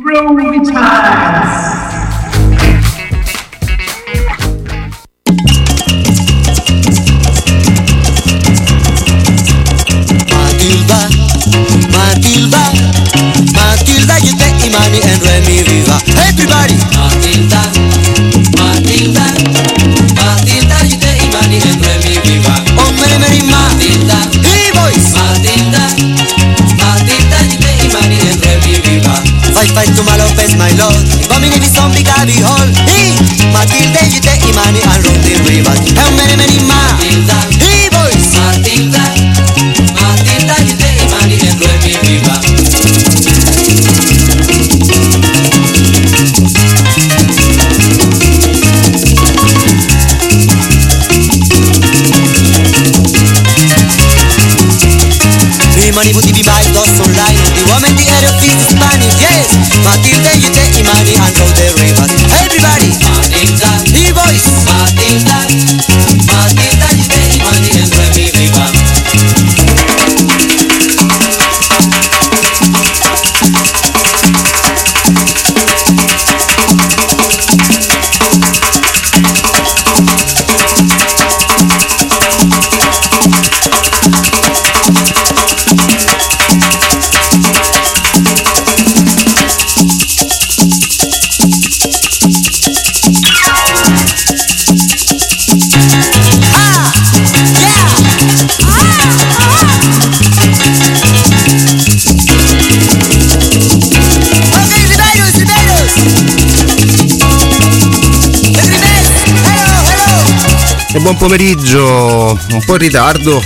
Groovy Times. Matilda, you take Imani and Remy Viva. Everybody! Matilda, you take Imani and Remy Viva. Oh, Mary, Matilda, hey boys! Matilda, you take Imani and Remy Viva. Fight to my Lopez, my lord. Bombing in the zombie Gabi Hall. Hey! Matilda, you take Imani and run the river. Oh, Mary, Matilda, hey boys! Matilda, you take Imani and Remy Viva. Money would be my dots online. The woman, the air of this Spanish, yes. Matilda, you take money and roll the rivers. Everybody, Matilda, hey boys, Matilda, you take money and roll the river. Buon pomeriggio, un po' in ritardo,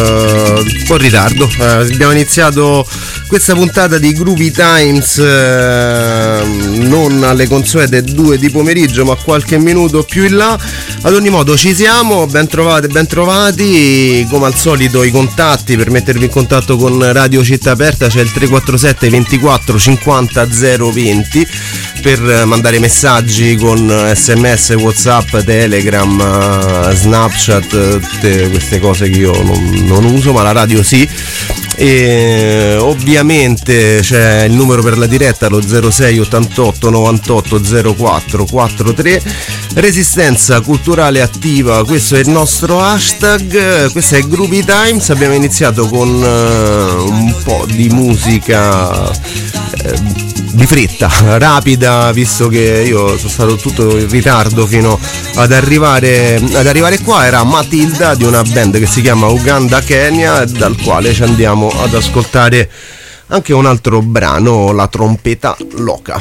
abbiamo iniziato questa puntata di Groovy Times non alle consuete 2 di pomeriggio ma qualche minuto più in là. Ad ogni modo ci siamo, ben trovati, come al solito i contatti per mettervi in contatto con Radio Città Aperta c'è il 347 24 50 020 per mandare messaggi con SMS, WhatsApp, Telegram, Snapchat, tutte queste cose che io non uso ma la radio sì. E ovviamente c'è il numero per la diretta, lo 06 88 98 04 43. Resistenza culturale attiva, questo è il nostro hashtag, questa è Groovy Times. Abbiamo iniziato con un po' di musica di fretta, rapida, visto che io sono stato tutto in ritardo fino ad arrivare qua. Era Matilda di una band che si chiama Uganda Kenya, dal quale ci andiamo ad ascoltare anche un altro brano, La trompeta loca.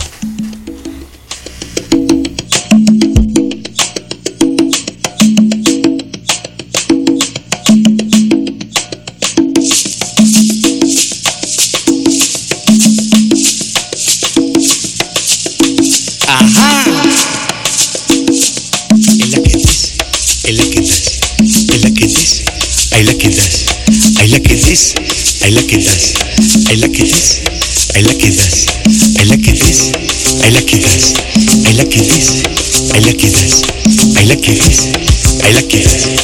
I like it this, I like it this, I like it this, I like it this, I like it this, I like it this, I like it this, I like it this, I like it this, I like it this, I like it this.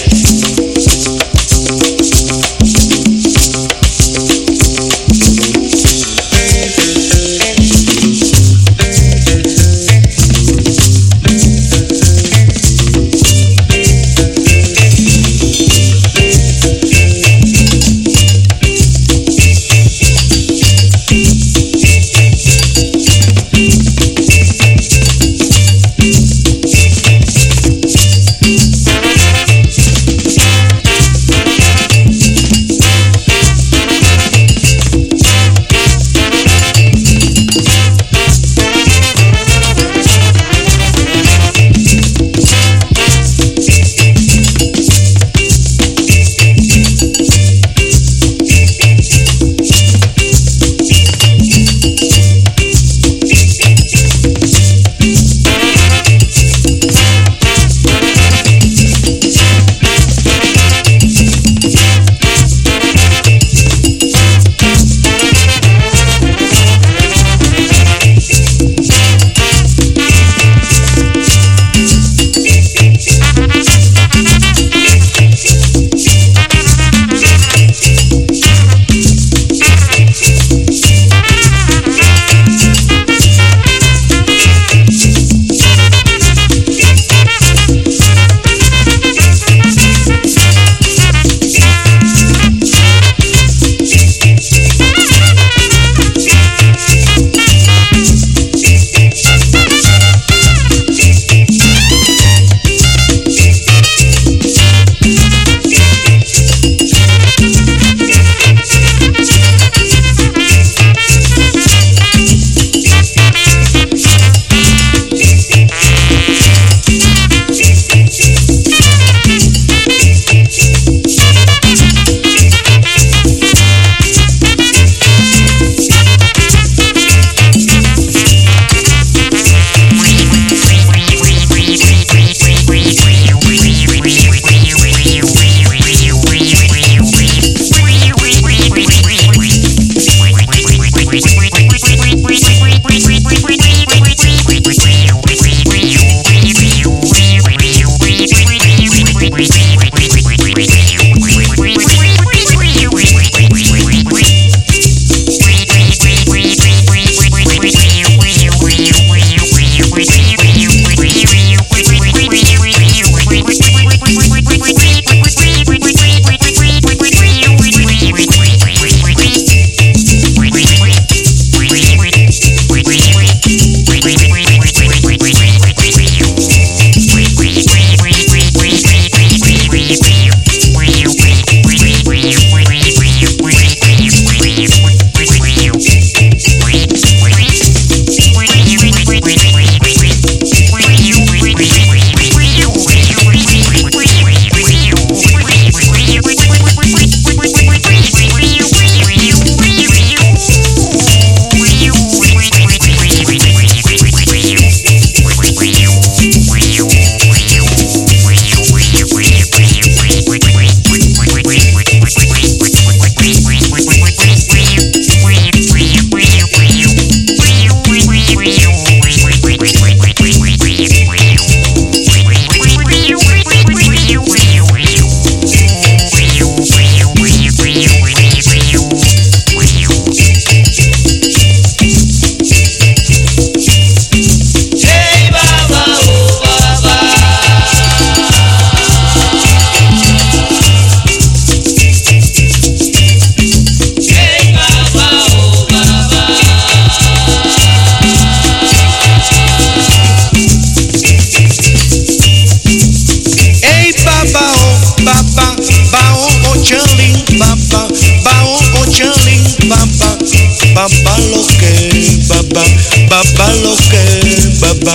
Baba lo que, baba,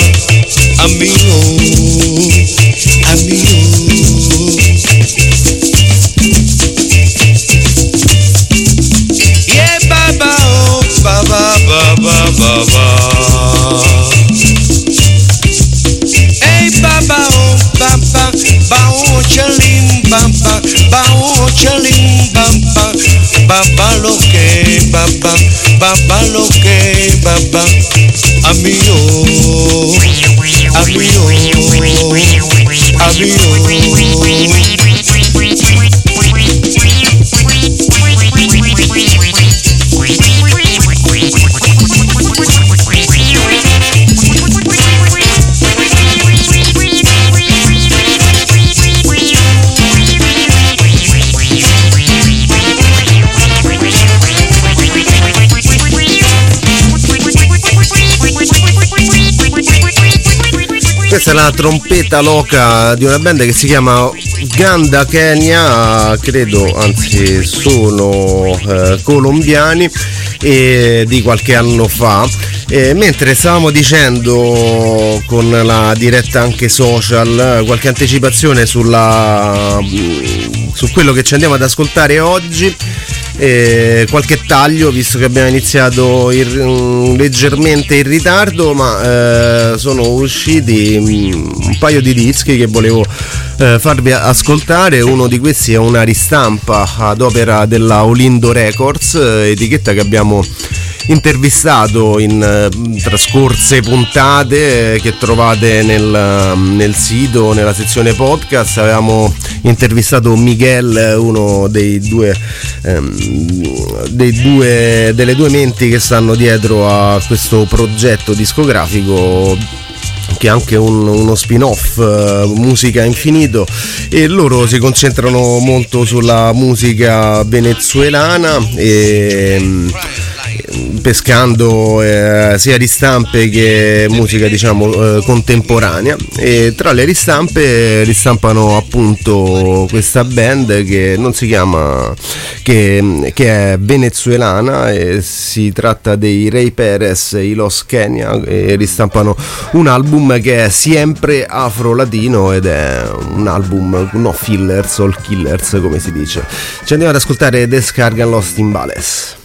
amigo, amigo. Yeah, baba, oh, baba, baba, baba. Hey, baba, oh, baba, bao chalim, baba, bao chalim, baba, baba lo que, baba, baba lo que, baba. Amigo, amigo, amigo. Questa è la trompeta loca di una band che si chiama Uganda Kenya, credo, anzi sono colombiani, e di qualche anno fa. Mentre stavamo dicendo con la diretta anche social qualche anticipazione su quello che ci andiamo ad ascoltare oggi, qualche taglio, visto che abbiamo iniziato leggermente in ritardo, ma sono usciti un paio di dischi che volevo farvi ascoltare. Uno di questi è una ristampa ad opera della Olindo Records, etichetta che abbiamo intervistato in trascorse puntate che trovate nel sito, nella sezione podcast. Avevamo intervistato Miguel, uno delle due menti che stanno dietro a questo progetto discografico, che è anche uno spin-off, Musica Infinito, e loro si concentrano molto sulla musica venezuelana e pescando sia ristampe che musica, diciamo, contemporanea. E tra le ristampe ristampano appunto questa band che non si chiama, che è venezuelana, e si tratta dei Rey Perez, i Los Kenya, e ristampano un album che è sempre afro-latino ed è un album no fillers, all killers come si dice. Ci andiamo ad ascoltare Descargan Los Timbales.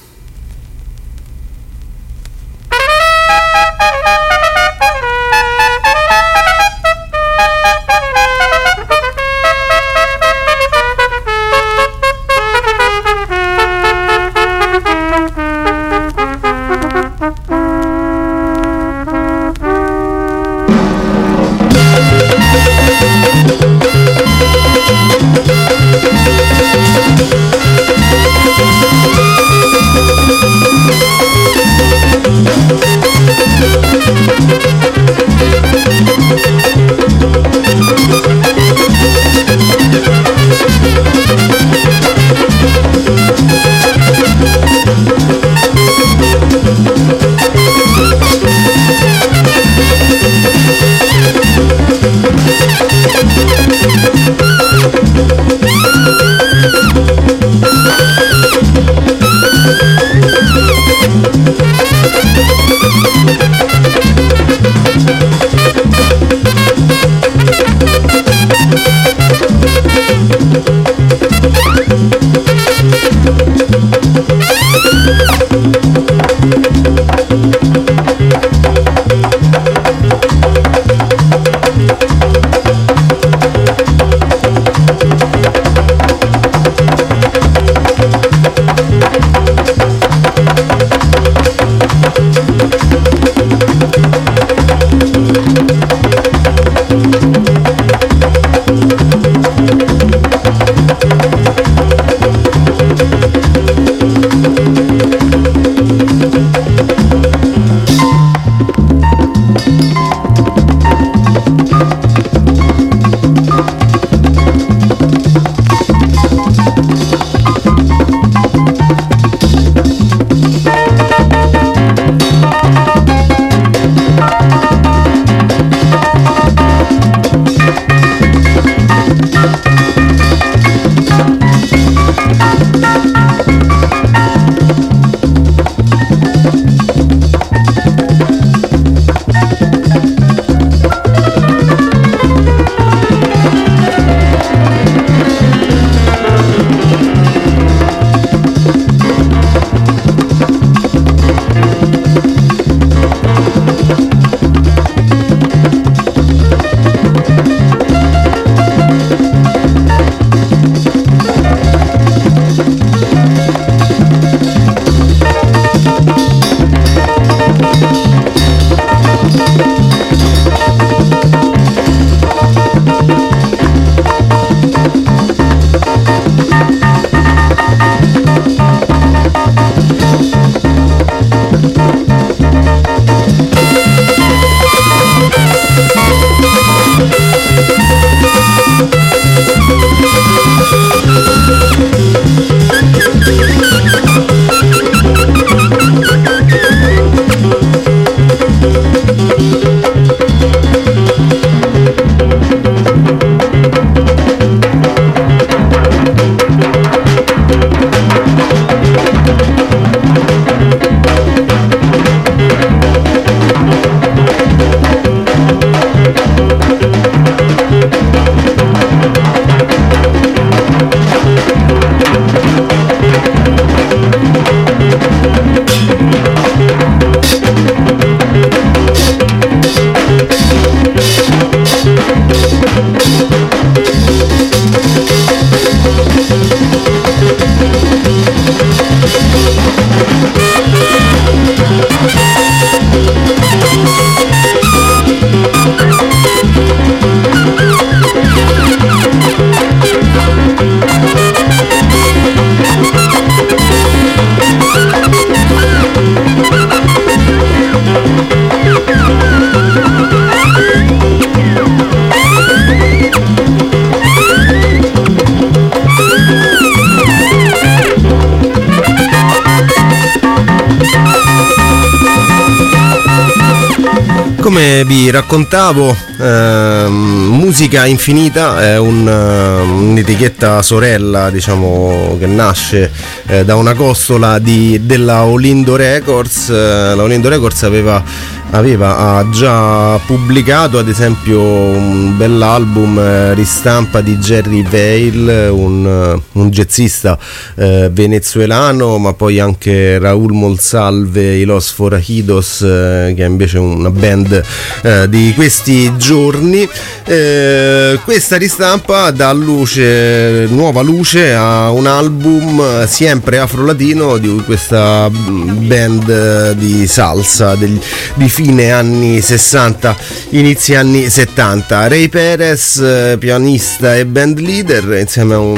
come vi raccontavo, Musica Infinita è un'etichetta sorella, diciamo, che nasce da una costola della Olindo Records. La Olindo Records ha già pubblicato ad esempio un bell'album, ristampa di Jerry Vale, un jazzista venezuelano, ma poi anche Raúl Monsalve, i Los Forajidos, che è invece una band di questi giorni. Questa ristampa dà nuova luce a un album sempre afro-latino di questa band di salsa di fine anni 60, inizi anni 70. Ray Perez, pianista e band leader, insieme a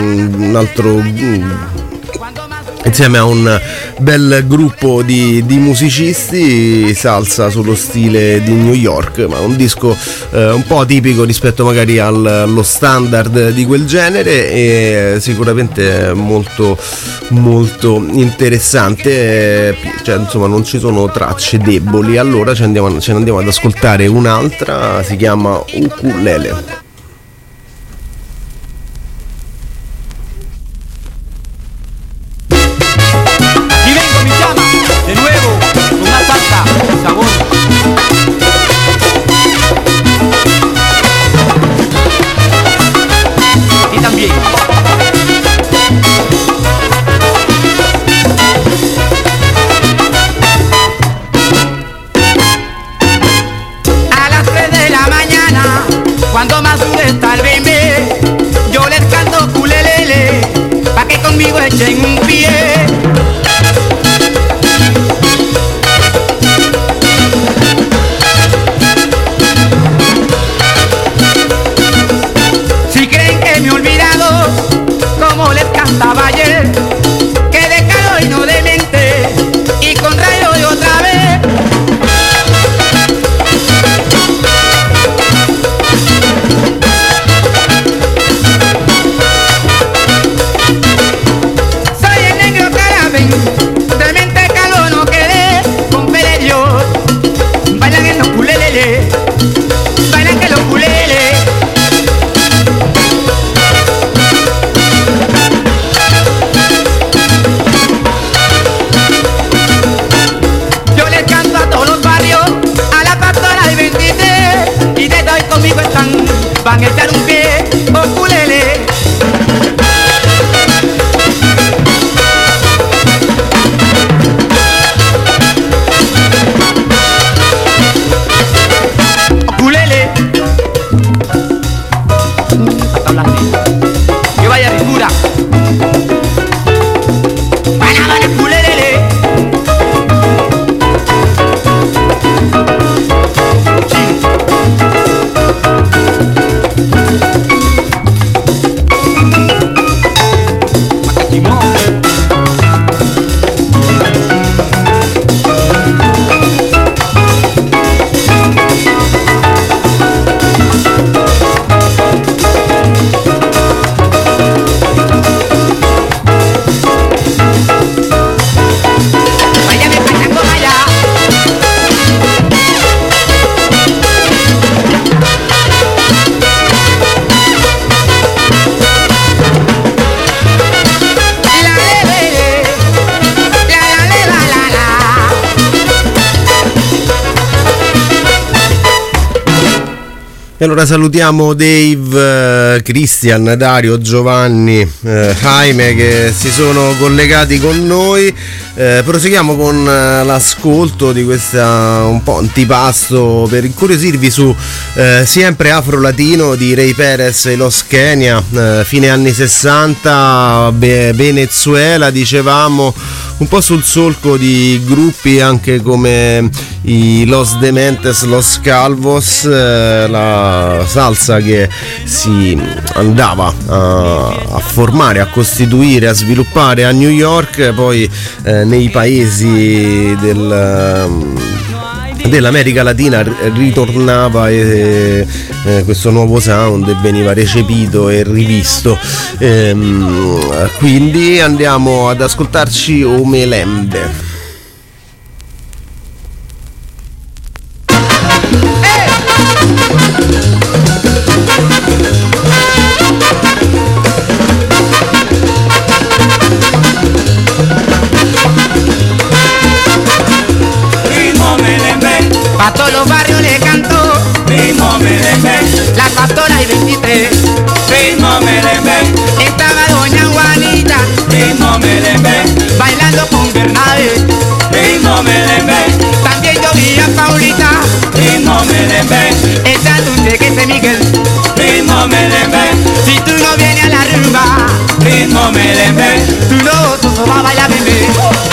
un bel gruppo di musicisti, salsa sullo stile di New York, ma un disco un po' atipico rispetto magari allo standard di quel genere, e sicuramente molto molto interessante, cioè insomma non ci sono tracce deboli. Allora ce ne andiamo ad ascoltare un'altra, si chiama Ukulele. Cuando madure está el bebé, yo les canto ukulele, pa' que conmigo echen un pie. Si creen que me he olvidado, como les cantaba ayer, que de calor y no de mente, y con rayo y otra vez. De mente calor no quedé, con fe de Dios. Bailan en los ukulele, bailan que los ukulele. Yo les canto a todos los barrios, a la pastora de 23, y de hoy conmigo están, van a echar un pie, ukulele. Que vaya ricura. Para culelele. E allora salutiamo Dave, Christian, Dario, Giovanni, Jaime, che si sono collegati con noi. Proseguiamo con l'ascolto di questa un po' antipasto per incuriosirvi su sempre afro-latino di Ray Perez e Los Kenya, fine anni 60, Venezuela, dicevamo, un po' sul solco di gruppi anche come i Los Dementes, Los Calvos, la salsa che si andava a formare, a costituire, a sviluppare a New York, poi nei paesi dell'America Latina ritornava questo nuovo sound e veniva recepito e rivisto, quindi andiamo ad ascoltarci Omelembe. pa' todos los barrios le canto. ritmo merengue, La pastora y 23. ritmo merengue, Estaba doña Juanita ritmo merengue, bailando con Bernabé. ritmo merengue, También yo vi a Paulita ritmo merengue, echando un tequete Miguel. ritmo merengue, Si tú no vienes a la rumba, ritmo merengue, tú no vas a bailar, bebé.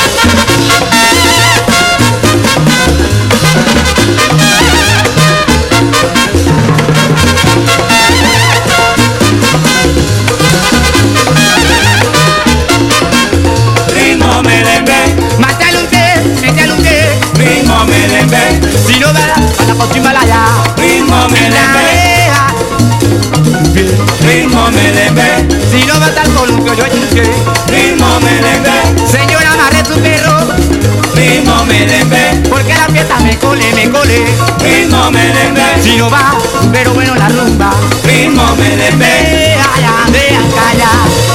ritmo merengue, Métale un té, ritmo merengue, si no va a la Cochimbalaya. ritmo merengue, ritmo merengue, Si no va a estar columpio, yo chingue. ritmo merengue, Señora, amarre su perro, ritmo merengue, porque la fiesta me cole, me cole. ritmo merengue, Si no va, pero bueno la rumba. ritmo merengue, Deja calla.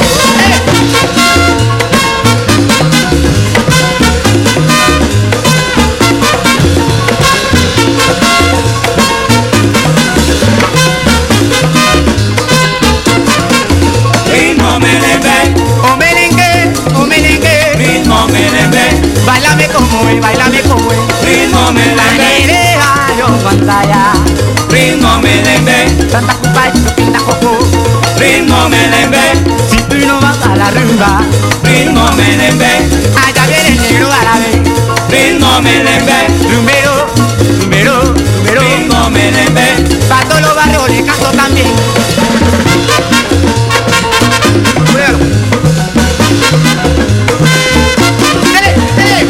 ritmo merengue, O merengue, ritmo merengue, bailame como es, ritmo merengue, Deja yo pantalla, ritmo merengue, tanta culpa y tu pinta coco. ritmo merengue, Si tú no vas a la rumba, ritmo merengue, allá viene el negro árabe. ritmo merengue, Rumbero, ritmo merengue, pa' todos los barrios le canto también. Cuidado. Dale, dale.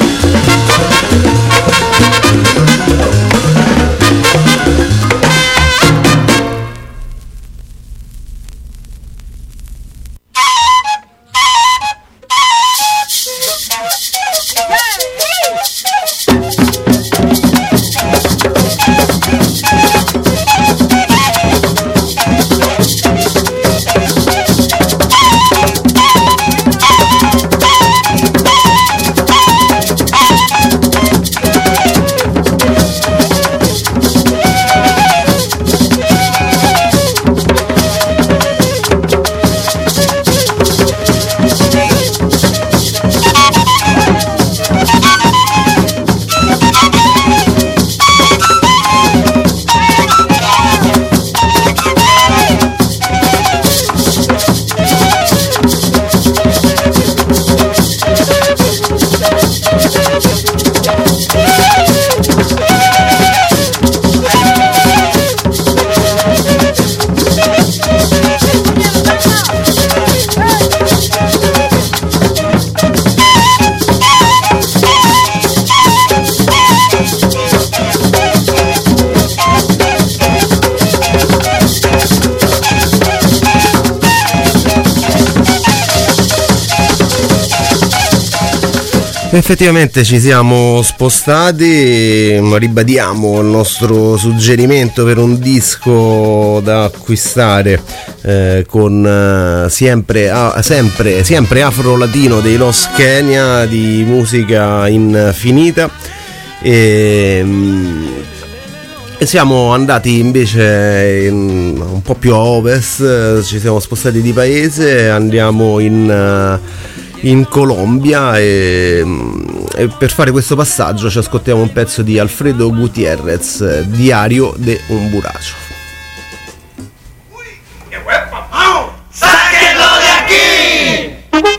Effettivamente ci siamo spostati, ribadiamo il nostro suggerimento per un disco da acquistare con sempre afro-latino dei Los Kenya, di musica infinita, e siamo andati invece un po' più a ovest, ci siamo spostati di paese, andiamo in Colombia e per fare questo passaggio ci ascoltiamo un pezzo di Alfredo Gutiérrez, Diario de un Buracho. ¡sáquenlo de aquí!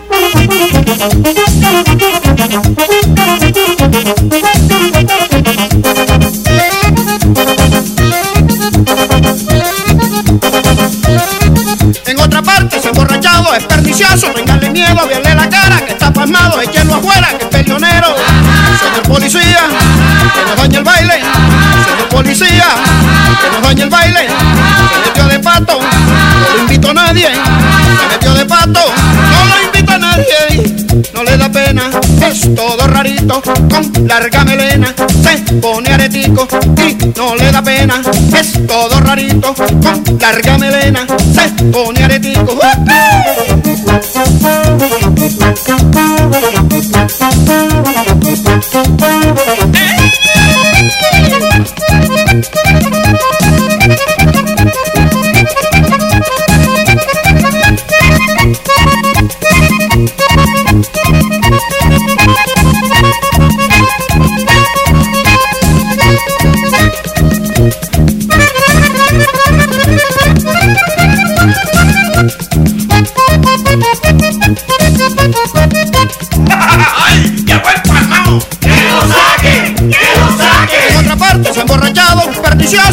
En otra parte se emborrachado, es pernicioso, ténganle miedo, véanle la cara que está pasmado, échenlo afuera que es peleonero. Señor policía, que nos dañe el baile. Señor policía, que nos dañe el baile. Se metió de pato, no lo invito a nadie. Se metió de pato, no lo invito a nadie. No le da pena, es todo rarito, con larga melena. Se pone aretico y no le da pena, es todo rarito, con larga melena. Se pone aretico.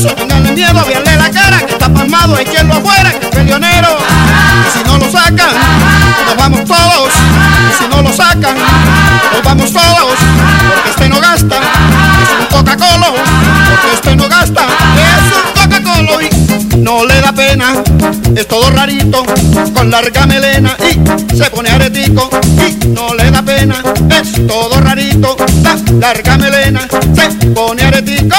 peligroso, tenganle miedo, veanle la cara, que está pasmado, échenlo afuera, que es peleonero. Y si no lo sacan, nos vamos todos. Y si no lo sacan, nos vamos todos. Porque este no gasta, es un Coca-Cola. Porque este no gasta, es un Coca-Cola. Y no le da pena, es todo rarito, con larga melena y se pone aretico. Y no le da pena, es todo rarito, la larga melena se pone aretico.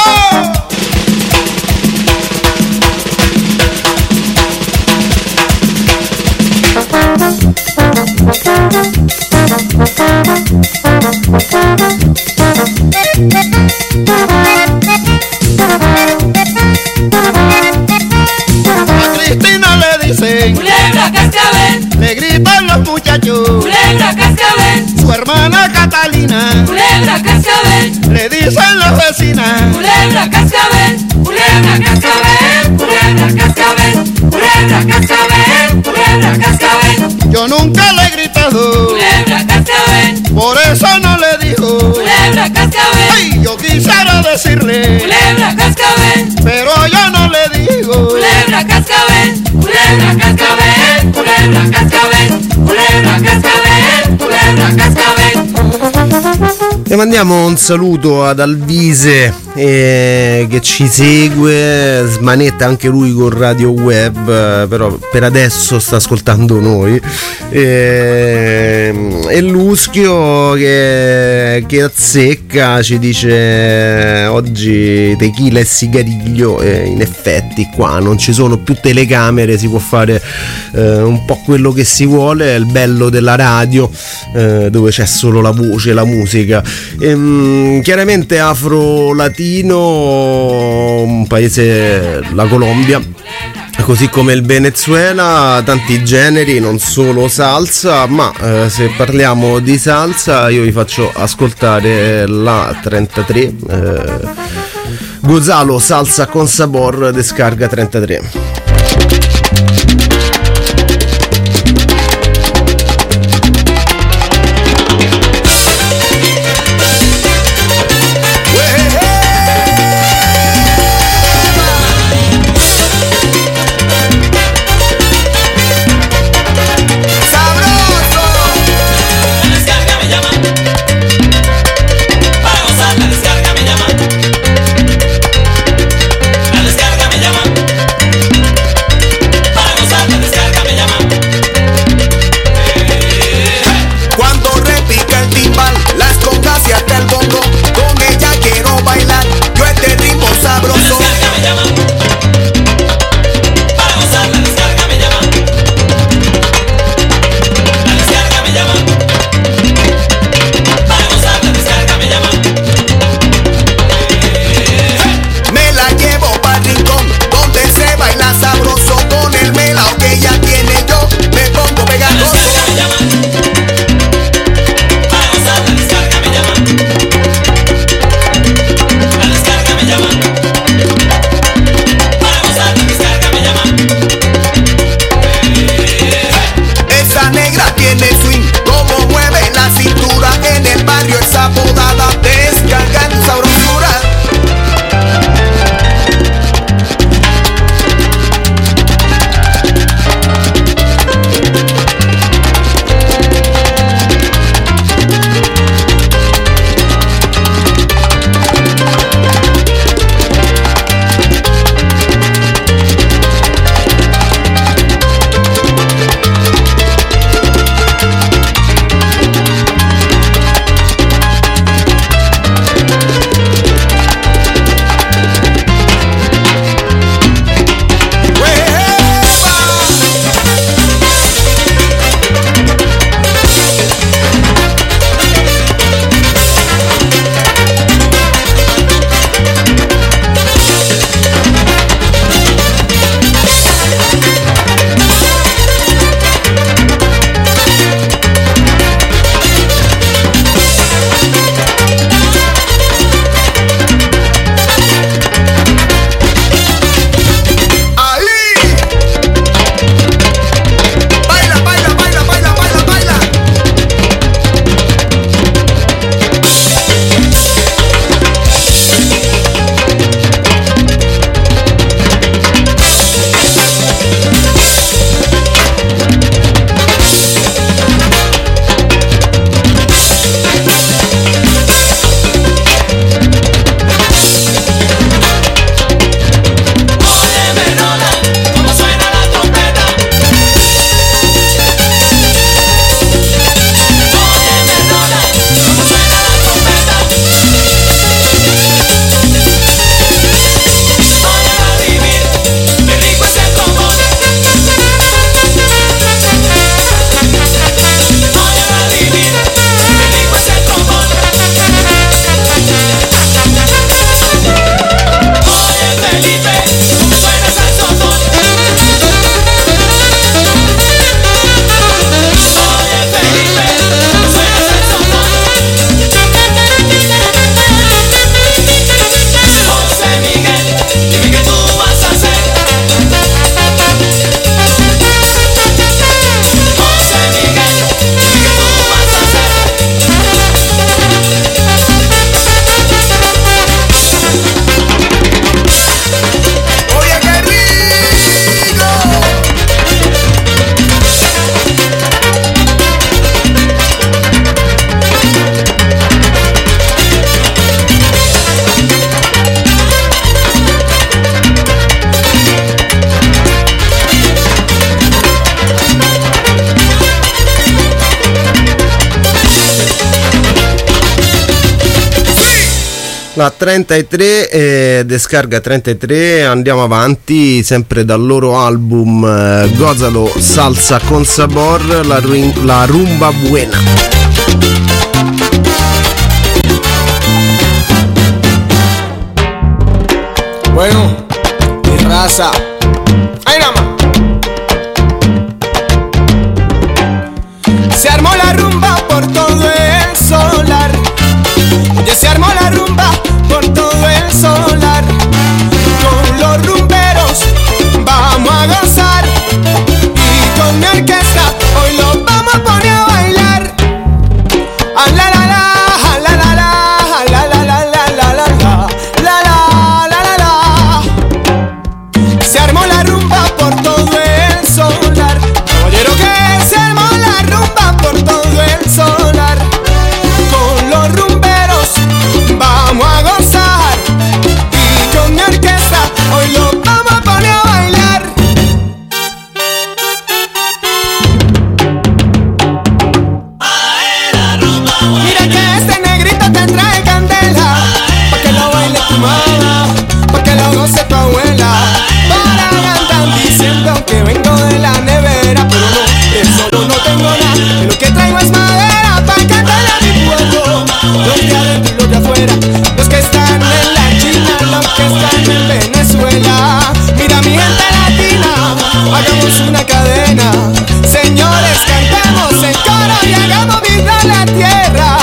A Cristina le dicen Culebra Cascabel, le gritan los muchachos. Culebra Cascabel, Su hermana Catalina Culebra Cascabel, le dicen las vecinas. Culebra Cascabel, Culebra Cascabel, Culebra Cascabel, Culebra Cascabel, Culebra Cascabel, Yo nunca le he gritado, Culebra Cascabel, por eso no le digo. Culebra Cascabel, Ay, yo quisiera decirle, Culebra Cascabel, pero yo no le digo. Culebra Cascabel, Culebra Cascabel, Culebra Cascabel, Culebra Cascabel, Culebra Cascabel. E mandiamo un saluto ad Alvise che ci segue, smanetta anche lui con Radio Web, però per adesso sta ascoltando noi, e Luschio che azzecca, ci dice oggi tequila e sigariglio, e in effetti qua non ci sono più telecamere, si può fare un po' quello che si vuole, è il bello della radio, dove c'è solo la voce, la musica. Chiaramente afro-latino, un paese, la Colombia, così come il Venezuela, tanti generi, non solo salsa, ma se parliamo di salsa io vi faccio ascoltare la 33, Gonzalo Salsa con Sabor, descarga 33. La 33, descarga 33, andiamo avanti, sempre dal loro album Gózalo Salsa con Sabor, la rumba buena. Bueno, mi raza, ahí nada más. Se armó la rumba por todo el solar. Oye, se armó la rumba por todo el solar. Con los rumberos vamos a gozar. Y con mi orquesta hoy lo vamos a poner a bailar. A la la la, a la la la, a la la la la la la la. Se armó la rumba por todo el solar. Caballero, que se armó la rumba por todo el solar. Con los rumberos vamos a gozar. Y con mi orquesta hoy lo vamos a poner a bailar. Mira que este negrito te trae candela, pa' que lo baile tu mamá, pa' que lo goce tu abuela. Diciendo que vengo de la nevera, pero no, de solo no tengo nada, de lo que traigo es madera pa' cantarle a mi pueblo. Los de adentro y los de afuera, los que están en la China, los que están en Venezuela. Mira mi gente latina, hagamos una cadena. Señores, cantemos en coro y hagamos vibrar la tierra.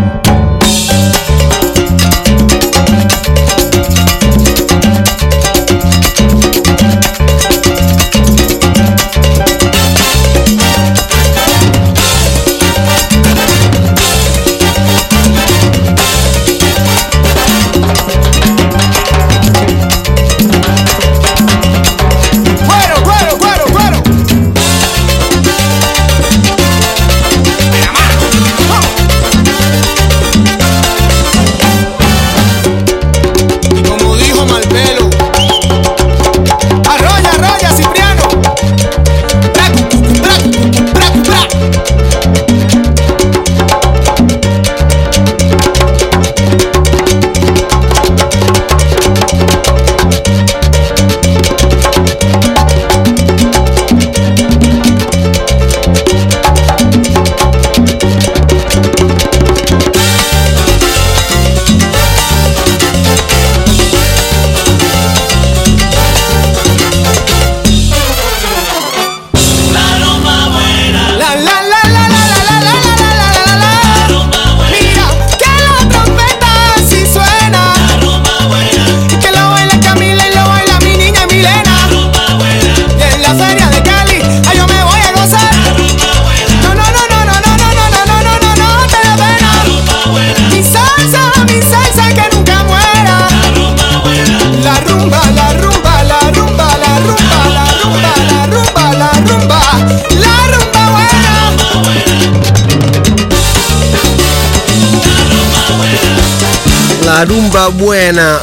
La rumba buena,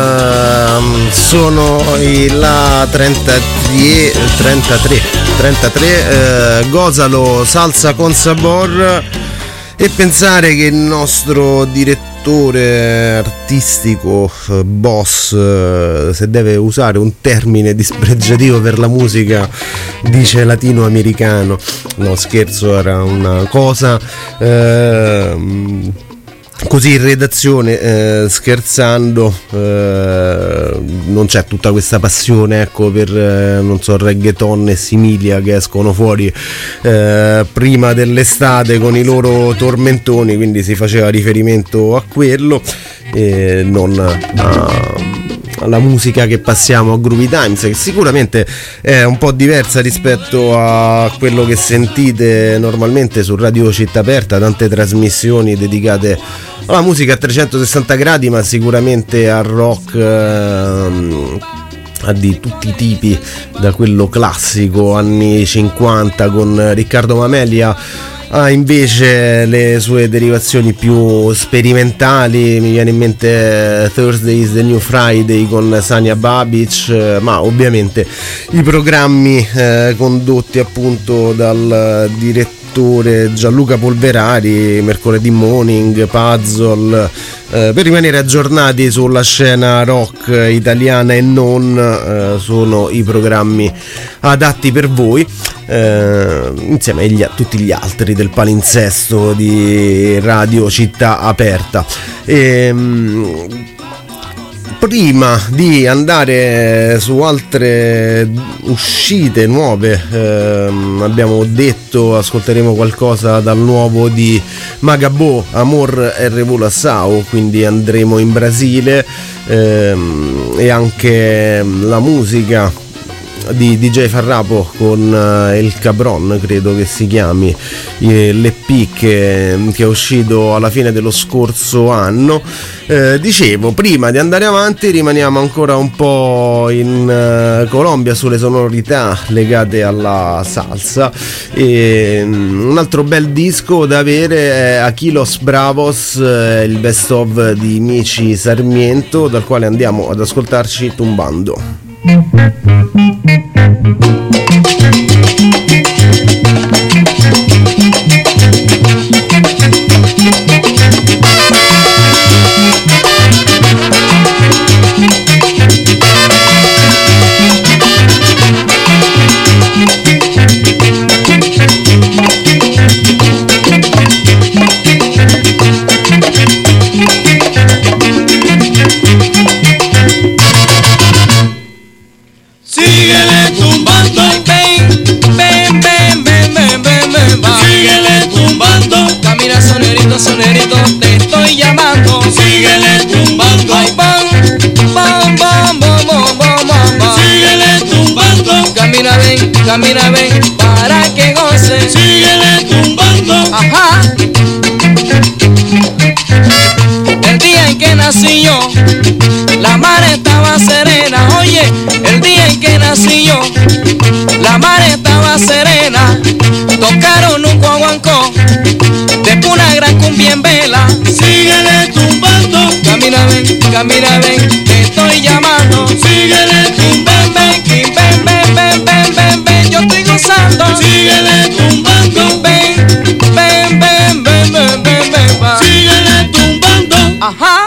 sono la 33, Gózalo Salsa con Sabor. E pensare che il nostro direttore artistico, boss, se deve usare un termine dispregiativo per la musica, dice latinoamericano. No, scherzo, era una cosa così in redazione, scherzando, non c'è tutta questa passione, ecco, per non so, reggaeton e similia che escono fuori prima dell'estate con i loro tormentoni, quindi si faceva riferimento a quello e non alla musica che passiamo a Groovy Times, che sicuramente è un po' diversa rispetto a quello che sentite normalmente su Radio Città Aperta, tante trasmissioni dedicate alla musica a 360 gradi, ma sicuramente al rock di tutti i tipi, da quello classico anni 50 con Riccardo Mamelia ha invece le sue derivazioni più sperimentali. Mi viene in mente Thursday is the New Friday con Sania Babic, ma ovviamente i programmi condotti appunto dal direttore Dottore, Gianluca Polverari, Mercoledì Morning, Puzzle, per rimanere aggiornati sulla scena rock italiana e non, sono i programmi adatti per voi, insieme a tutti gli altri del palinsesto di Radio Città Aperta. Prima di andare su altre uscite nuove, abbiamo detto ascolteremo qualcosa dal nuovo di Magabo, Amor e Revolução, quindi andremo in Brasile, e anche la musica di DJ Farrapo con Il Cabron, credo che si chiami, l'EP che è uscito alla fine dello scorso anno. Dicevo, prima di andare avanti rimaniamo ancora un po' in Colombia sulle sonorità legate alla salsa, e un altro bel disco da avere è Aquí Los Bravos, il best of di Michi Sarmiento, dal quale andiamo ad ascoltarci Tumbando. Síguele tumbando, ven, síguele tumbando. Camina sonerito, sonerito, te estoy llamando. Síguele tumbando, ay, bam, síguele tumbando. Camina ven, para que goce. Síguele tumbando, ajá. El día en que nací yo, la mar estaba serena. Oye, el día en que nací yo, la mar estaba serena. Tocaron un guaguancó, después una gran cumbia en vela. Síguele tumbando, camina ven, te estoy llamando. Síguele tumbando, ven, yo estoy gozando. Síguele tumbando, ven, síguele tumbando, ajá.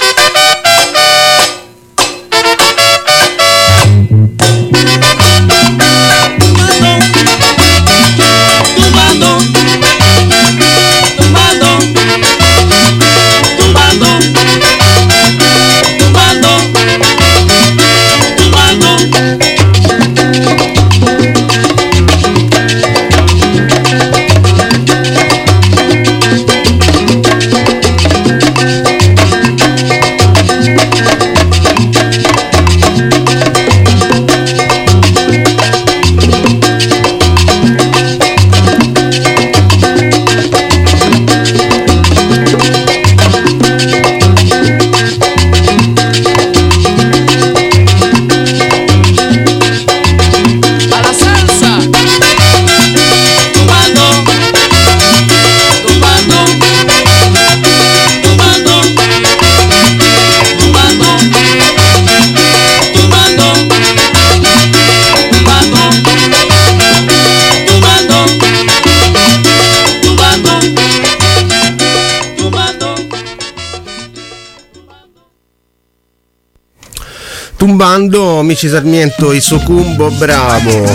Tumbando, Michi Sarmiento, il Socumbo, bravo.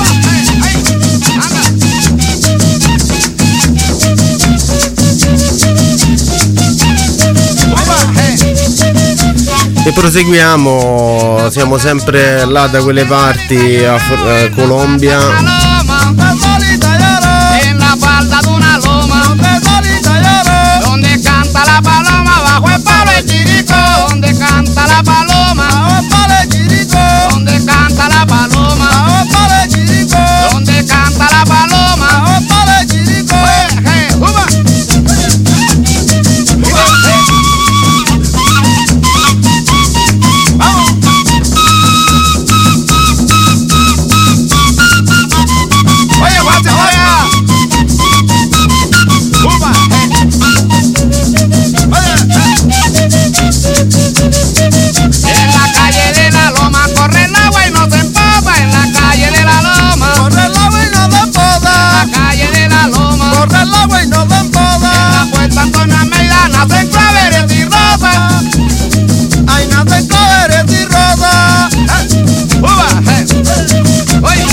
E proseguiamo, siamo sempre là da quelle parti, a Colombia. En la falda de una loma, donde canta la paloma bajo el palo de Chirico, donde canta la paloma, donde canta la paloma, donde canta la paloma, entre claveres y rosas. Uva, oye.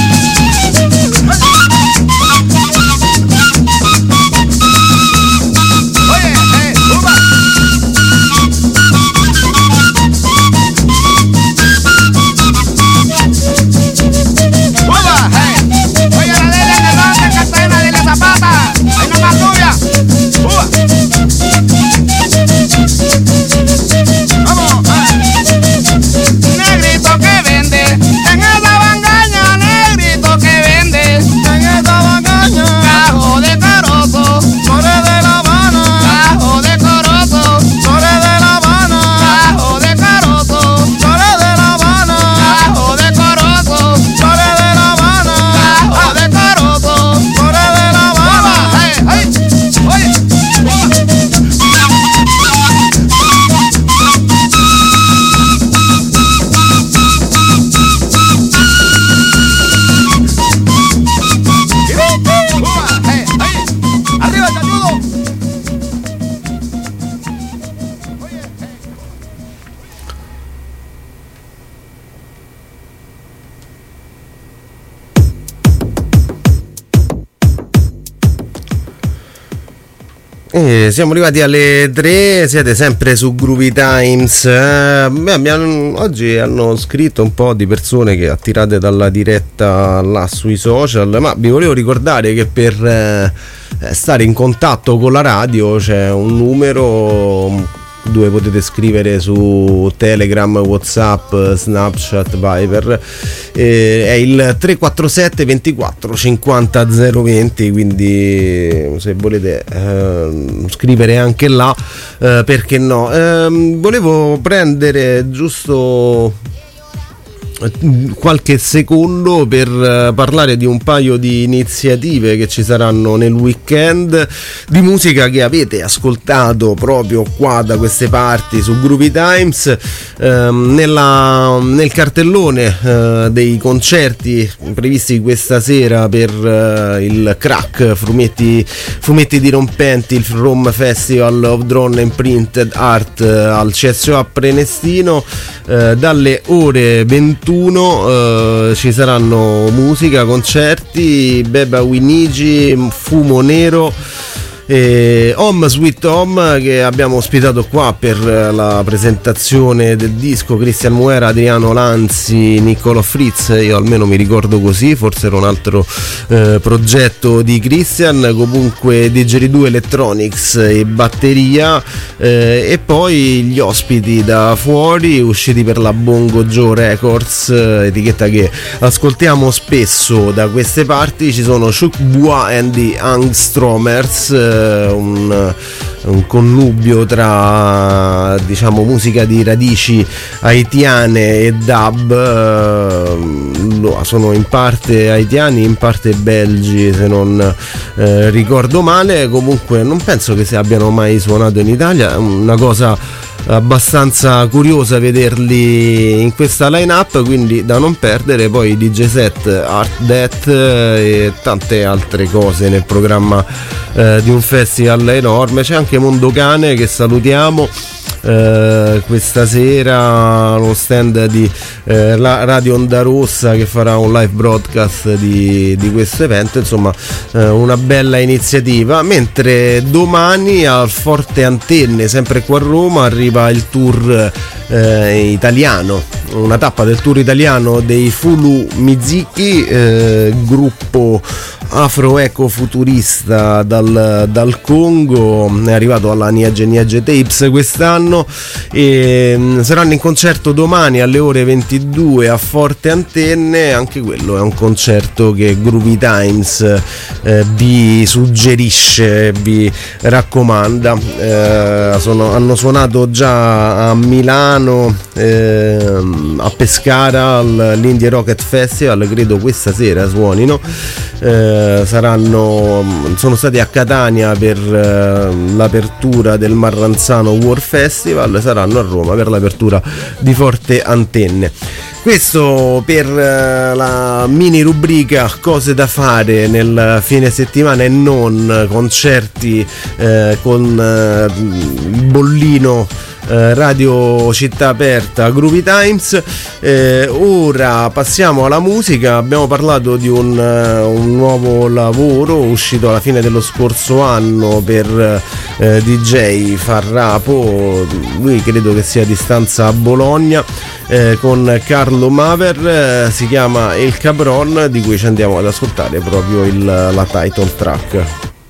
Negrito que vende en esa bangaña, negrito que vende En esa bangaña, cajo de carozo, flores de La Habana, cajo de corozo, flores de La Habana, cajo de carozo, flores de La Habana, cajo de corozo, flores de La Habana, cajo de carozo. flores de La Habana. Oye. Arriba, Chachudo. Siamo arrivati alle 3, siete sempre su Groovy Times. Oggi hanno scritto un po' di persone che attirate dalla diretta là sui social, ma vi volevo ricordare che per stare in contatto con la radio c'è un numero dove potete scrivere su Telegram, WhatsApp, Snapchat, Viber, è il 347 24 50 020, quindi se volete scrivere anche là, perché no. Volevo prendere giusto qualche secondo per parlare di un paio di iniziative che ci saranno nel weekend, di musica che avete ascoltato proprio qua da queste parti su Groovy Times. Nel cartellone dei concerti previsti questa sera per il Crack Fumetti Dirompenti, il Rome Festival of Drone and Printed Art al CSO a Prenestino, dalle ore 21 ci saranno musica, concerti, Beba Winigi, Fumo Nero, Home Sweet Home, che abbiamo ospitato qua per la presentazione del disco, Cristian Muera, Adriano Lanzi, Niccolò Fritz, io almeno mi ricordo così, forse era un altro progetto di Cristian, comunque Didgeridoo Electronics e batteria, e poi gli ospiti da fuori usciti per la Bongo Joe Records, etichetta che ascoltiamo spesso da queste parti. Ci sono Chuck Bois and the Angstromers, un connubio tra, diciamo, musica di radici haitiane e dub. Sono in parte haitiani, in parte belgi, se non ricordo male. Comunque non penso che abbiano mai suonato in Italia, una cosa abbastanza curiosa vederli in questa line-up, quindi da non perdere. Poi DJ set, Art Death e tante altre cose nel programma di un festival enorme. C'è anche Mondocane, che salutiamo, questa sera lo stand di Radio Onda Rossa, che farà un live broadcast di questo evento. Insomma, una bella iniziativa. Mentre domani al Forte Antenne, sempre qua a Roma, arriva il tour italiano, una tappa del tour italiano dei Fulu Miziki, gruppo afro-eco-futurista dal Congo, è arrivato alla Niage Tapes quest'anno, e saranno in concerto domani alle ore 22 a Forte Antenne. Anche quello è un concerto che Groovy Times vi suggerisce, vi raccomanda. Hanno suonato già a Milano, a Pescara all'Indie Rocket Festival, credo questa sera suonino. Sono stati a Catania per l'apertura del Marranzano War Festival, saranno a Roma per l'apertura di Forte Antenne. Questo per la mini rubrica cose da fare nel fine settimana e non, concerti con il bollino Radio Città Aperta, Groovy Times. Ora passiamo alla musica. Abbiamo parlato di un nuovo lavoro uscito alla fine dello scorso anno per DJ Farrapo, lui credo che sia a distanza a Bologna, con Carlo Maver, si chiama El Cabron, di cui ci andiamo ad ascoltare proprio la title track.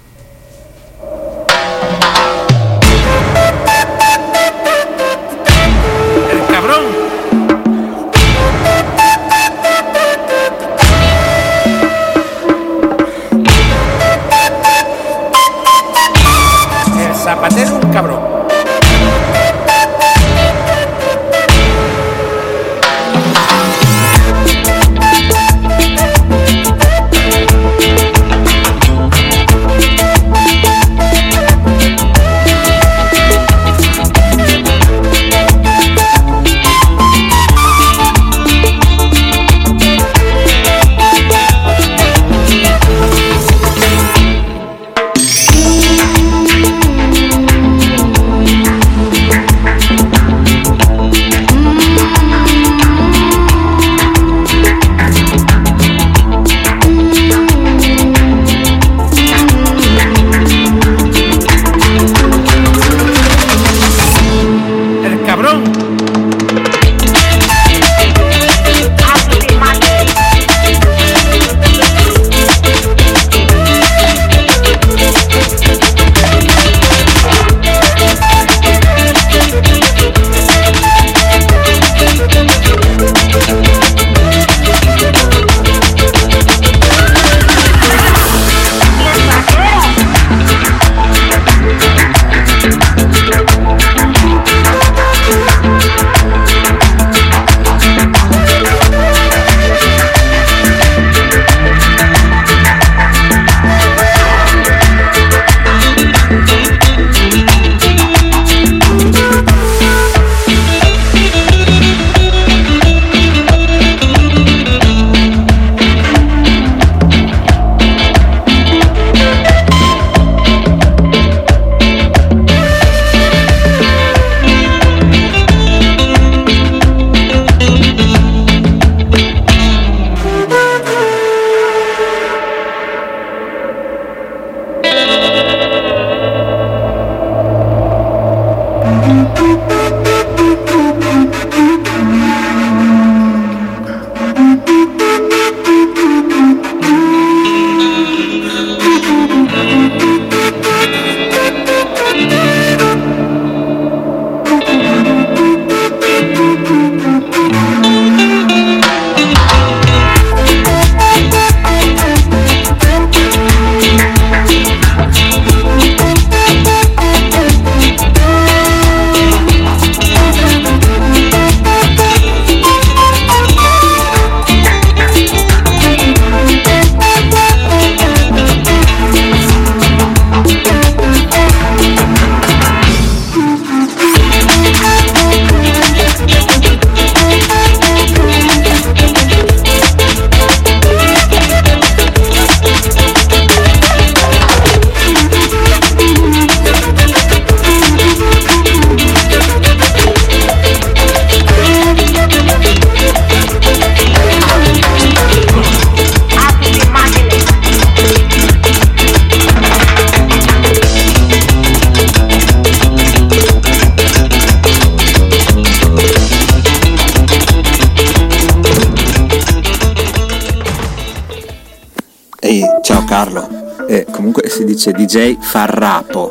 Carlo, comunque si dice DJ Farrapo,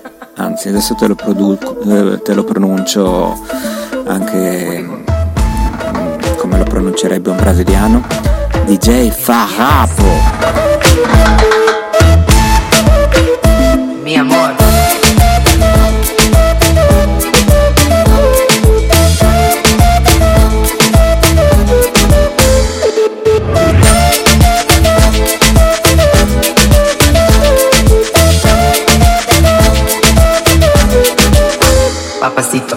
anzi adesso te lo pronuncio anche come lo pronuncerebbe un brasiliano, DJ Farrapo. Mi amor. Papacito.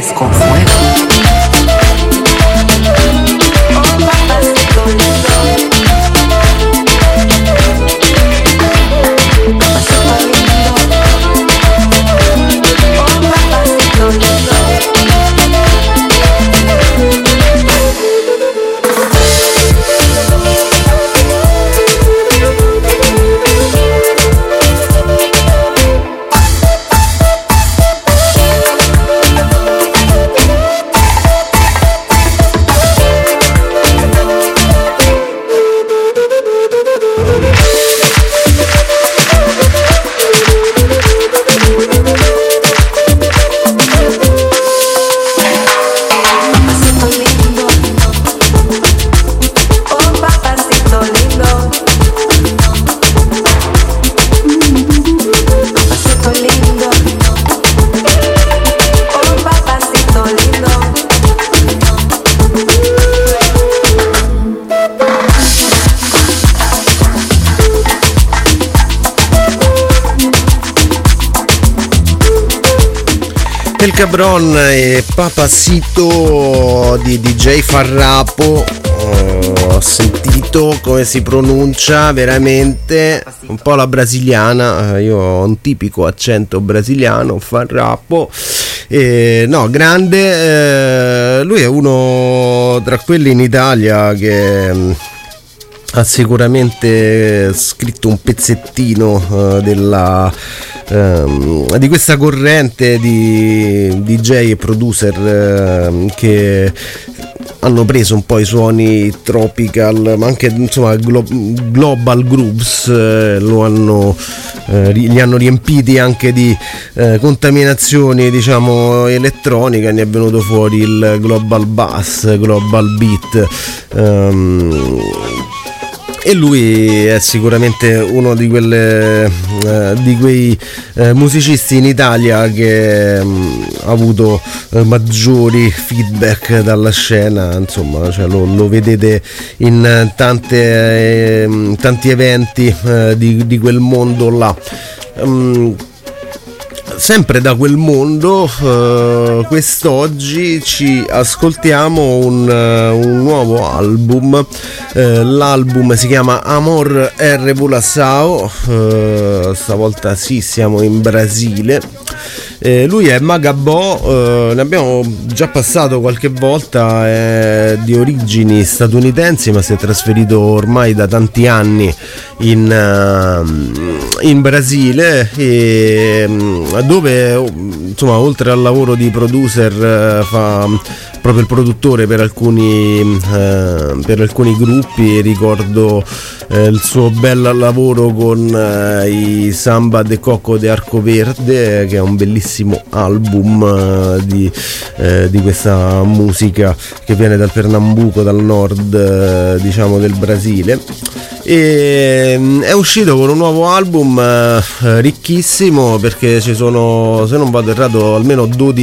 con fuego. Oh, papacito lindo. Papacito lindo. Oh, papacito lindo. El Cabron e Papacito di DJ Farrapo. Ho sentito come si pronuncia veramente un po' la brasiliana. Io ho un tipico accento brasiliano, Farrapo. No, grande. Lui è uno tra quelli in Italia che ha sicuramente scritto un pezzettino di questa corrente di DJ e producer che hanno preso un po' i suoni tropical, ma anche insomma global grooves, li hanno riempiti anche di contaminazioni, diciamo, elettronica. Ne è venuto fuori il global bass, global beat, e lui è sicuramente uno di quei musicisti in Italia che ha avuto maggiori feedback dalla scena, insomma, cioè lo vedete in tanti eventi di quel mondo là. Sempre da quel mondo, quest'oggi ci ascoltiamo un nuovo album. L'album si chiama Amor e Revolução. Stavolta sì, siamo in Brasile. Lui è Magabò, ne abbiamo già passato qualche volta, è di origini statunitensi ma si è trasferito ormai da tanti anni in Brasile, e dove insomma oltre al lavoro di producer fa proprio il produttore per alcuni gruppi. Ricordo il suo bel lavoro con i Samba de Coco de Arco Verde, che è un bellissimo album di questa musica che viene dal Pernambuco, dal nord diciamo del Brasile, e è uscito con un nuovo album ricchissimo, perché ci sono, se non vado errato, almeno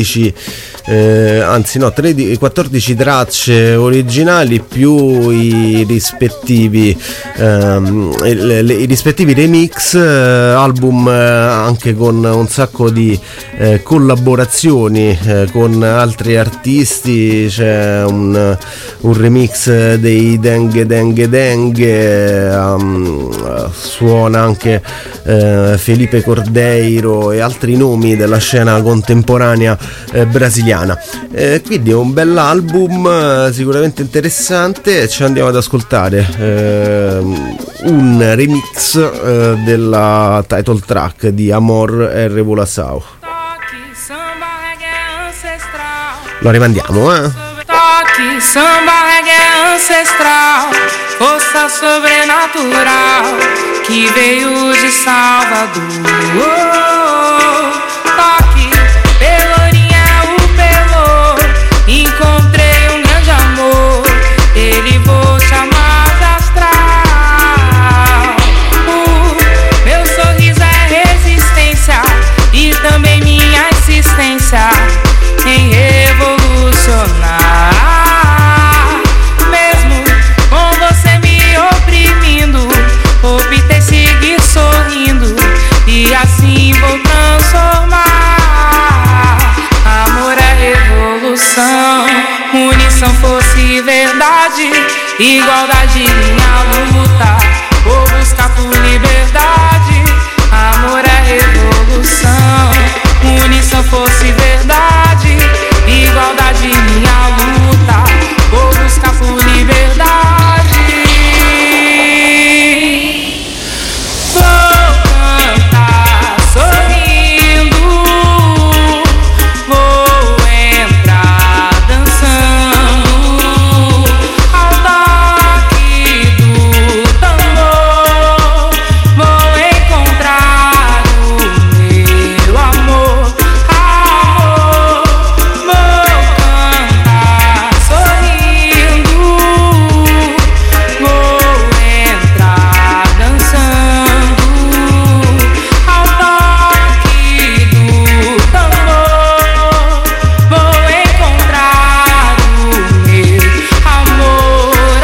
14 tracce originali più i rispettivi remix, album anche con un sacco di collaborazioni con altri artisti. C'è un remix dei Dengue, suona anche Felipe Cordeiro e altri nomi della scena contemporanea brasiliana. Quindi è un bell'album, sicuramente interessante. Ci andiamo ad ascoltare un remix della title track di Amor e Revolução. Lo rimandiamo, Toque, samba, reggae ancestral, força sobrenatural que veio de Salvador. Toque, Pelourinho é o Pelô, encontrei um grande amor, ele vou chamar de astral. Meu sorriso é resistência e também minha existência em revolucionar. Mesmo com você me oprimindo, optei seguir sorrindo e assim vou revolução. Munição fosse verdade, igualdade minha luta. Vou buscar por liberdade, amor é revolução. Munição fosse verdade, igualdade minha luta. Vou buscar por liberdade. Vou cantar sorrindo, vou entrar dançando ao toque do tambor. Vou encontrar o meu amor, amor. Vou cantar sorrindo, vou entrar dançando ao toque do tambor. Vou encontrar o meu amor,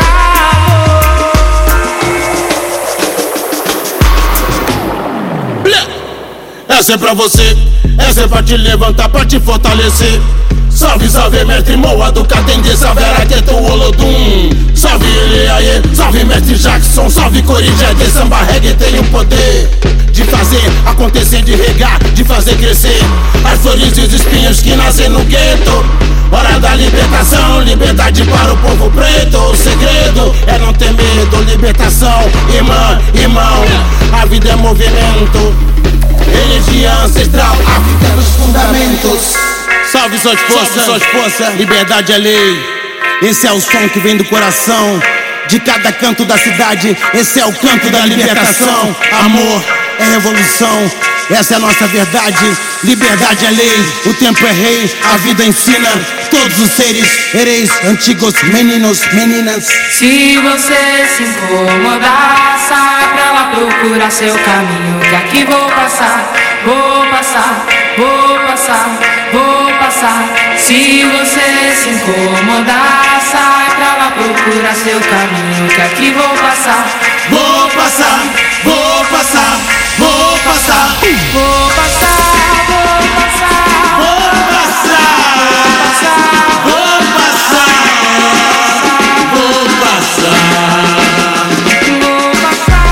Essa é pra você, essa é pra te levantar, pra te fortalecer. Salve, salve, mestre Moa do Catende, salve Araqueto Olodum. Salve Eliaê, salve mestre Jackson, salve Corinthians de samba reggae tem o poder de fazer acontecer, de regar, de fazer crescer as flores e os espinhos que nascem no gueto. Hora da libertação, liberdade para o povo preto. O segredo é não ter medo, libertação, irmã, irmão. A vida é movimento, energia ancestral, África nos fundamentos. Salve suas forças, liberdade é lei. Esse é o som que vem do coração de cada canto da cidade. Esse é o canto da libertação. Amor é revolução, essa é a nossa verdade. Liberdade é lei, o tempo é rei. A vida ensina todos os seres, ereis antigos, meninos, meninas. Se você se incomodar, sai pra lá procurar seu caminho, que aqui vou passar, vou passar, vou passar, vou passar. Se você se incomodar, sai pra lá procurar seu caminho, que aqui vou passar, vou passar, vou passar, vou passar, vou passar, vou passar, vou passar, vou passar, vou passar, vou passar,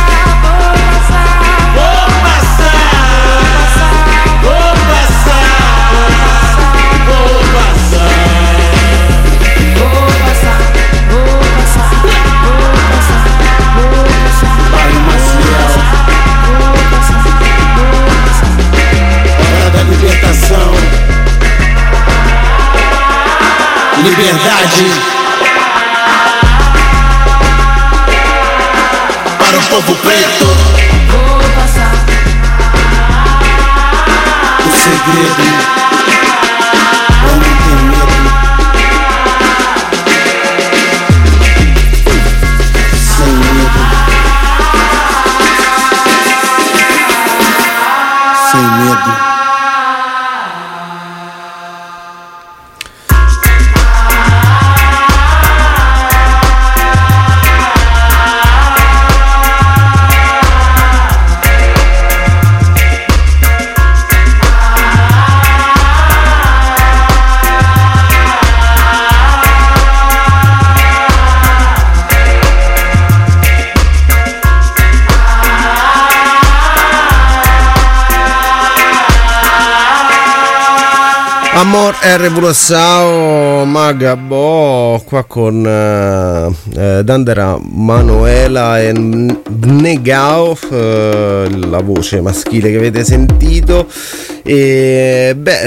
vou passar, vou passar, vou passar, vou passar, vou passar, vou passar, vou passar. Bairro Maciel, hora da libertação, liberdade para o povo preto. Vou passar, O segredo é não ter medo. Sem medo. Sem medo. Amor è revolução, Magabò, qua con Dandera Manuela e Negao, la voce maschile che avete sentito. E beh,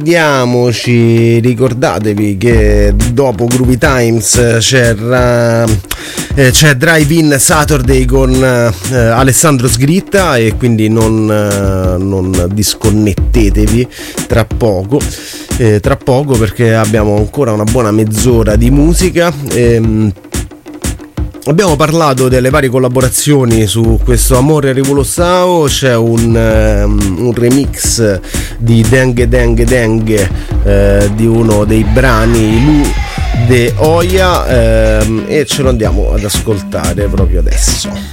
ricordatevi che dopo Groovy Times c'è Drive-In Saturday con Alessandro Sgritta, e quindi non disconnettetevi tra poco, perché abbiamo ancora una buona mezz'ora di musica. Abbiamo parlato delle varie collaborazioni su questo Amore Revolução. C'è un remix di Dengue Dengue Dengue di uno dei brani Lu de Oia, e ce lo andiamo ad ascoltare proprio adesso.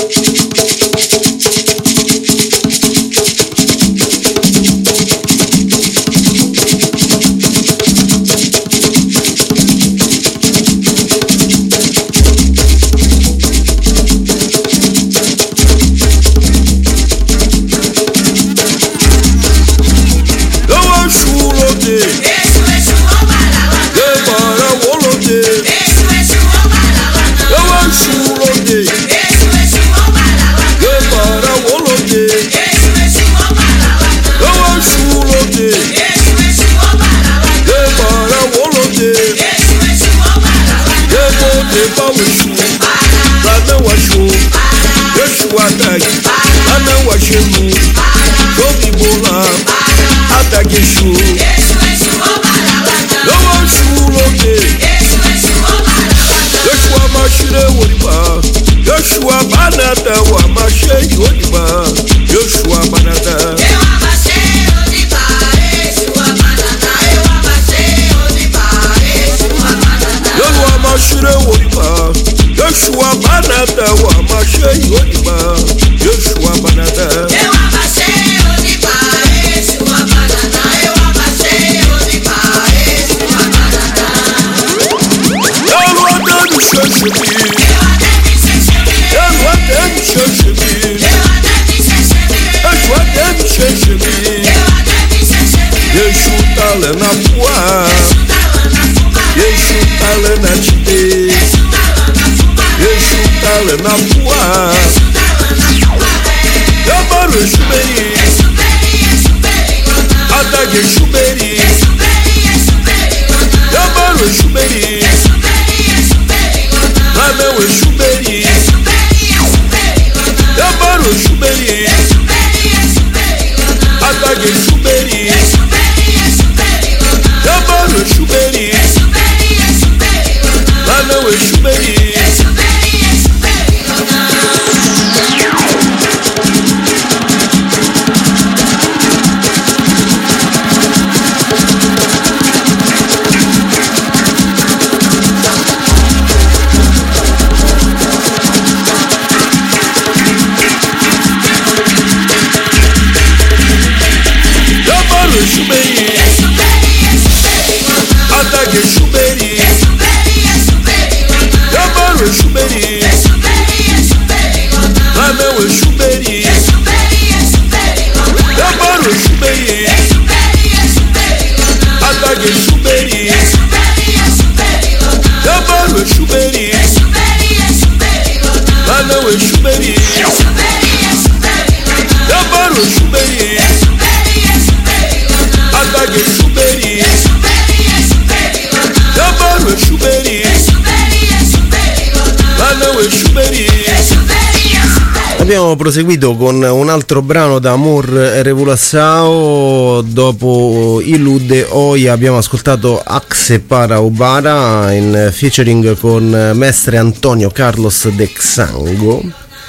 Abbiamo proseguito con un altro brano da Amor e Revolução. Dopo Illude Oia abbiamo ascoltato Axe para Ubara in featuring con Mestre Antonio Carlos de Xango.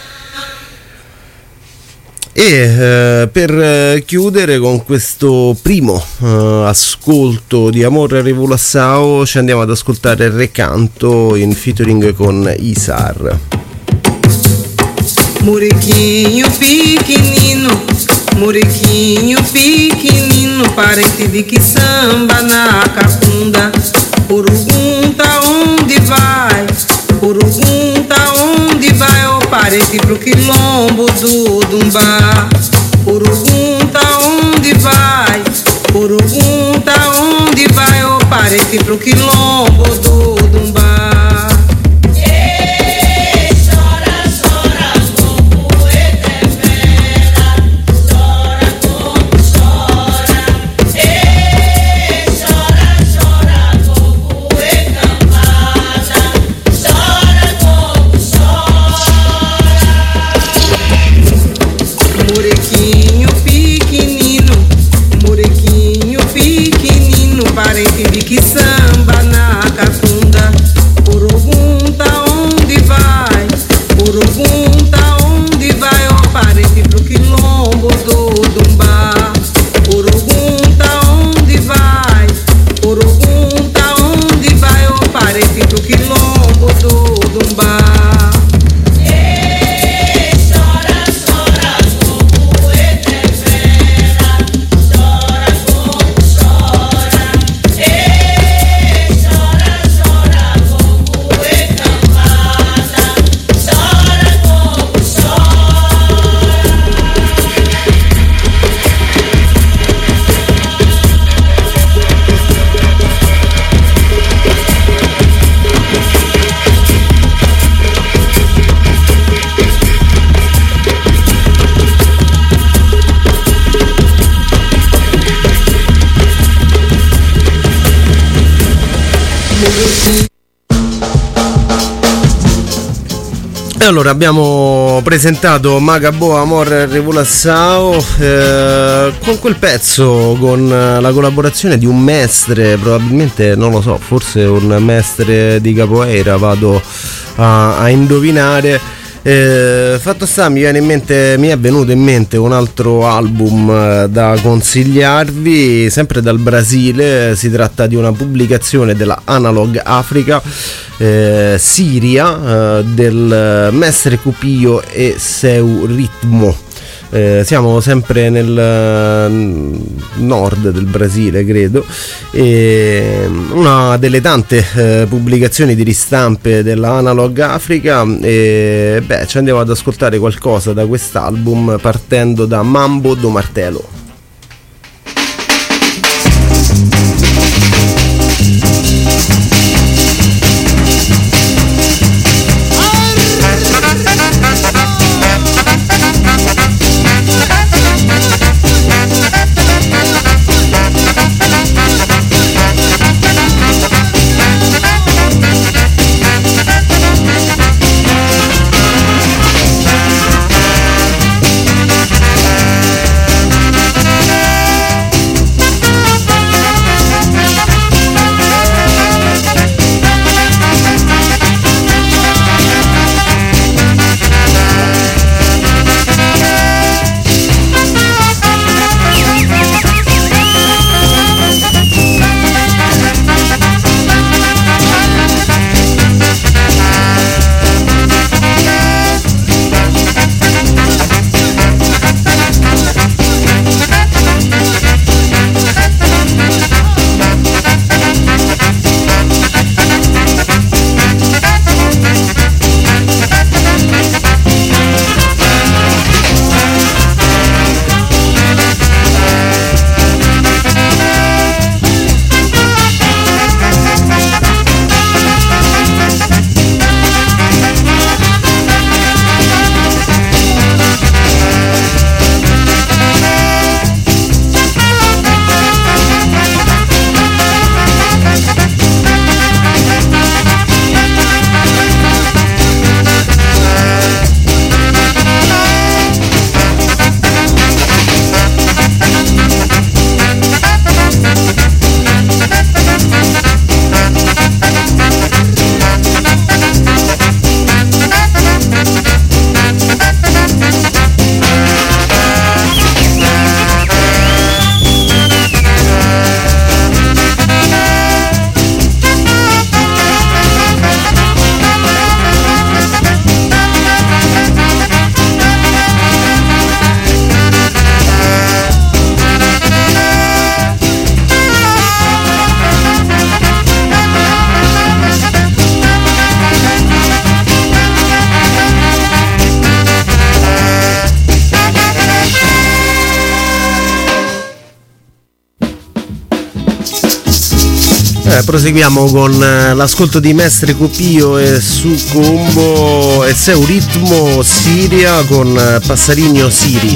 E per chiudere con questo primo ascolto di Amor e Revolução ci andiamo ad ascoltare Recanto in featuring con Isar. Muriquinho pequenino, parente de que samba na cacunda. Pergunta onde vai, ó parente pro quilombo do Dumbá. Pergunta onde vai, ó parente pro quilombo do Dumbá. Que samba na cacunda. Pergunta onde vai, ó parente pro quilombo do Dumbá. Pergunta onde vai, ó parente pro quilombo do Dumbá. allora abbiamo presentato Magaboa Amor Revolação con quel pezzo, con la collaborazione di un mestre, probabilmente, non lo so, forse un mestre di capoeira, vado a indovinare. Fatto sta, mi è venuto in mente un altro album da consigliarvi, sempre dal Brasile. Si tratta di una pubblicazione della Analog Africa, Siria, del Mestre Cupio e Seu Ritmo. Siamo sempre nel nord del Brasile, credo, e una delle tante pubblicazioni di ristampe della Analog Africa, e ci andiamo ad ascoltare qualcosa da quest'album partendo da Mambo do Martelo. Proseguiamo con l'ascolto di Mestre Cupio e Sucumbo e Seu Ritmo, Siria, con Passarinho Siri.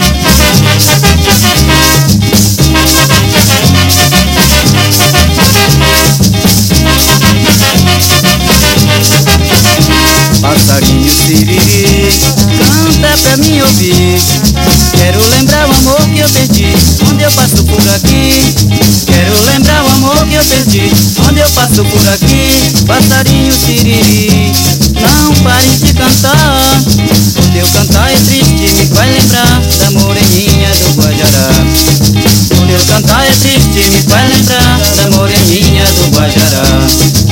Passarinho siriri, canta pra mim ouvir. Quero lembrar o amor que eu perdi, onde eu passo por aqui. Quero lembrar o amor que eu perdi, onde eu passo por aqui. Passarinho siriri, não pare de cantar. O teu cantar é triste, me faz lembrar da moreninha do Guajará. O teu cantar é triste, me faz lembrar da moreninha do Guajará.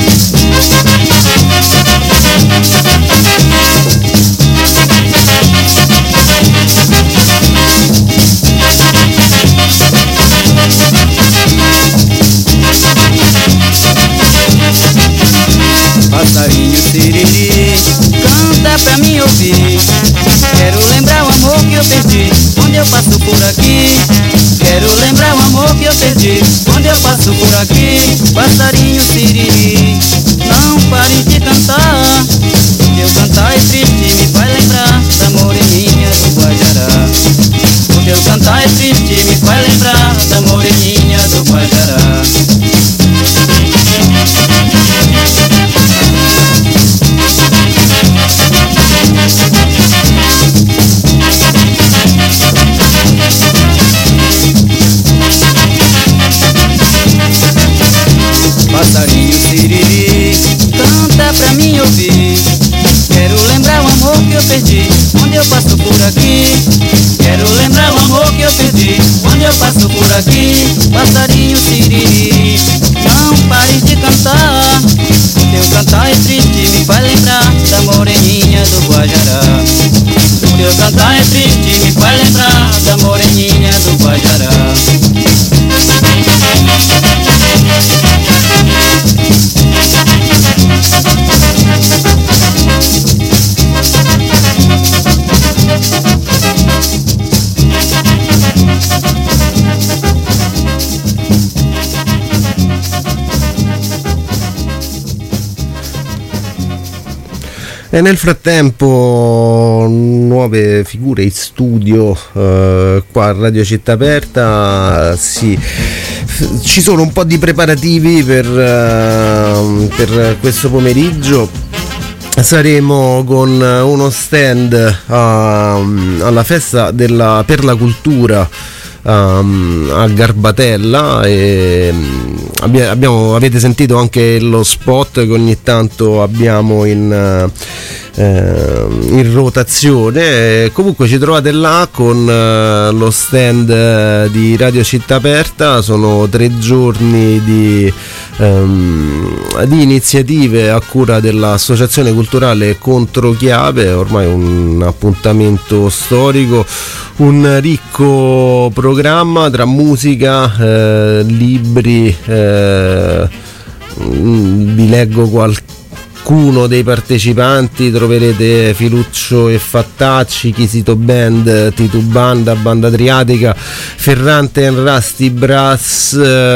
Passarinho siriri, canta pra mim ouvir. Quero lembrar o amor que eu perdi, onde eu passo por aqui. Quero lembrar o amor que eu perdi, onde eu passo por aqui. Passarinho siriri, não pare de cantar. O teu cantar é triste, me faz lembrar da moreninha do Guajará. O teu cantar é triste, me faz lembrar da moreninha do Guajará. eu passo por aqui. Quero lembrar o amor que eu perdi quando eu passo por aqui. Passarinho siriri, não pares de cantar. Teu cantar é triste, me faz lembrar da moreninha do Guajará. Teu cantar é triste, me faz lembrar da moreninha do Guajará. E nel frattempo nuove figure in studio qua a Radio Città Aperta, ci sono un po' di preparativi per questo pomeriggio. Saremo con uno stand alla festa per la cultura a Garbatella e avete sentito anche lo spot che ogni tanto abbiamo in rotazione. Comunque ci trovate là con lo stand di Radio Città Aperta. Sono 3 giorni di iniziative a cura dell'Associazione Culturale Controchiave, ormai un appuntamento storico, un ricco programma tra musica, libri, vi leggo qualcuno dei partecipanti. Troverete Filuccio e Fattacci, Chisito Band, Titubanda, Banda Adriatica, Ferrante and Rusty Brass,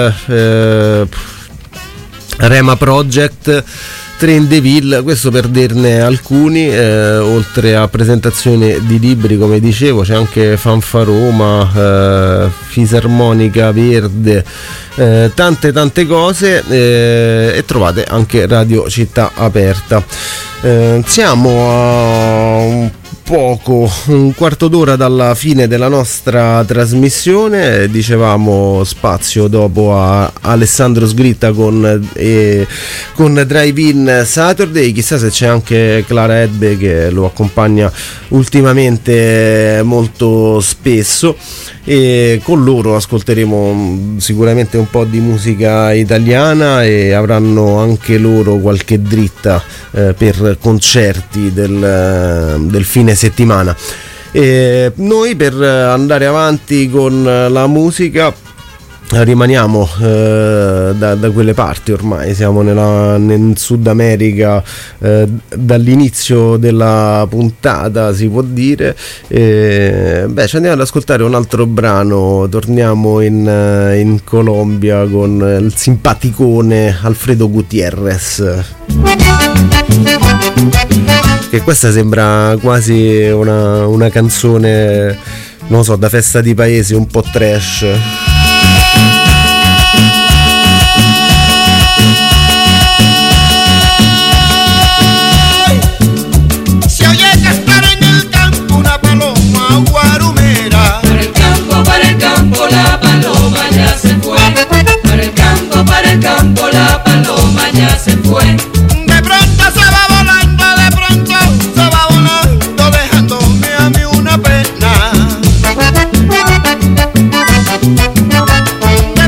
Rema Project, Trendeville, questo per dirne alcuni. Oltre a presentazione di libri, come dicevo, c'è anche Fanfaroma, Fisarmonica Verde, tante cose, e trovate anche Radio Città Aperta. Siamo a un quarto d'ora dalla fine della nostra trasmissione. Dicevamo spazio dopo a Alessandro Sgritta con Drive-In Saturday. Chissà se c'è anche Clara Edbe che lo accompagna ultimamente molto spesso, e con loro ascolteremo sicuramente un po' di musica italiana e avranno anche loro qualche dritta per concerti del fine settimana. E noi, per andare avanti con la musica, rimaniamo da quelle parti. Ormai siamo in Sud America dall'inizio della puntata, si può dire. Ci andiamo ad ascoltare un altro brano. Torniamo in Colombia con il simpaticone Alfredo Gutiérrez, che questa sembra quasi una canzone, non so, da festa di paese, un po' trash. La paloma ya se fue, para el campo la paloma ya se fue. De pronto se va volando, dejándome a mí una pena. De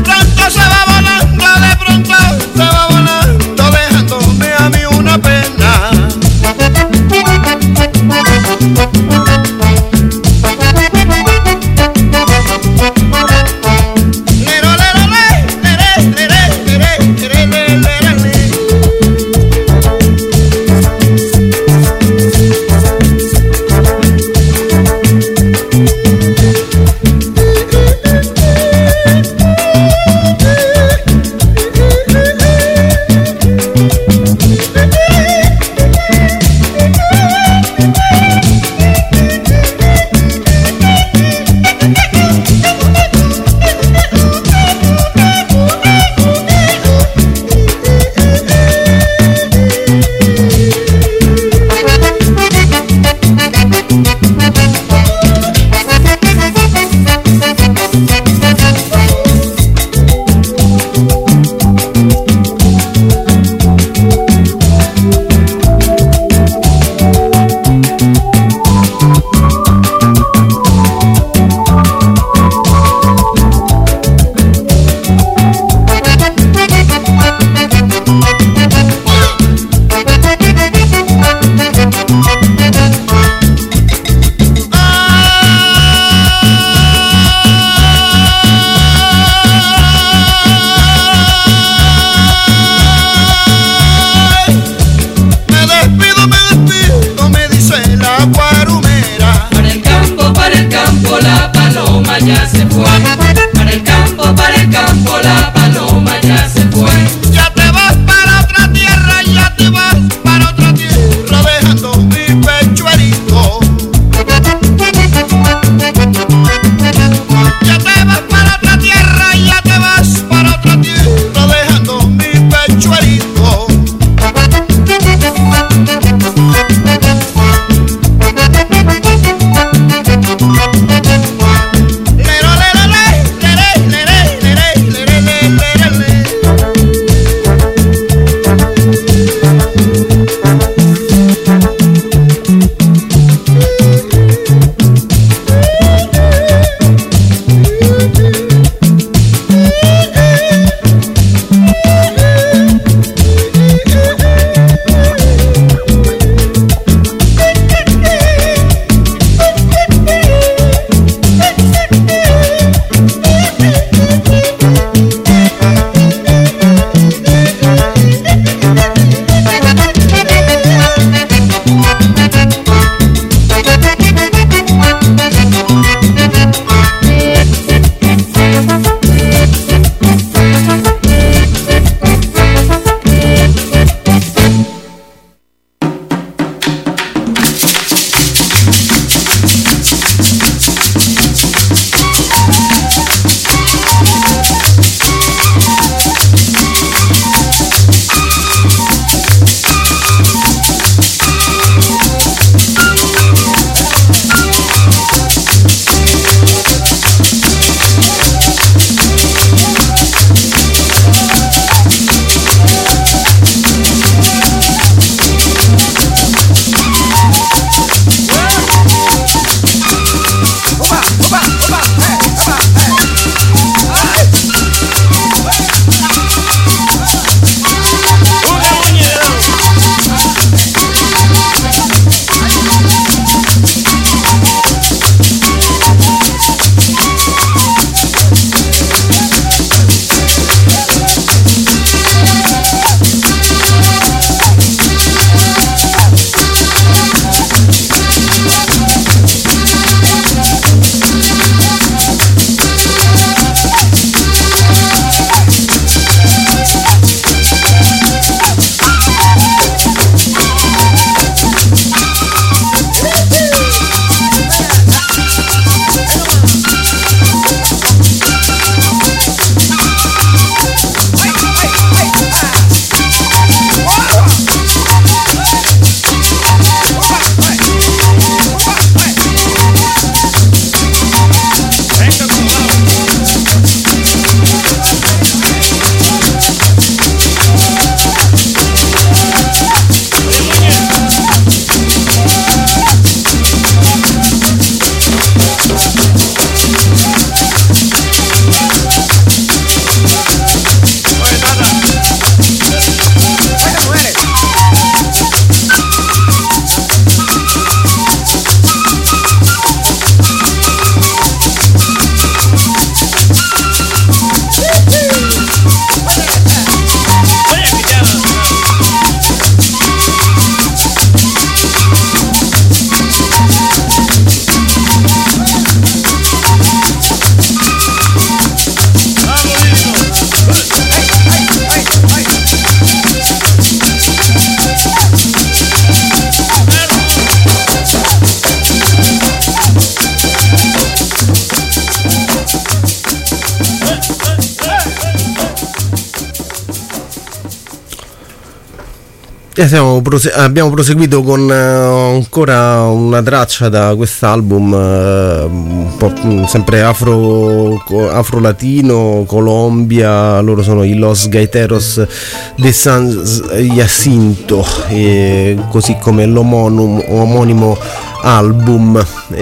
Abbiamo proseguito con ancora una traccia da quest'album, un po' sempre afro-latino, Colombia. Loro sono i Los Gaiteros de San Jacinto, così come l'omonimo album.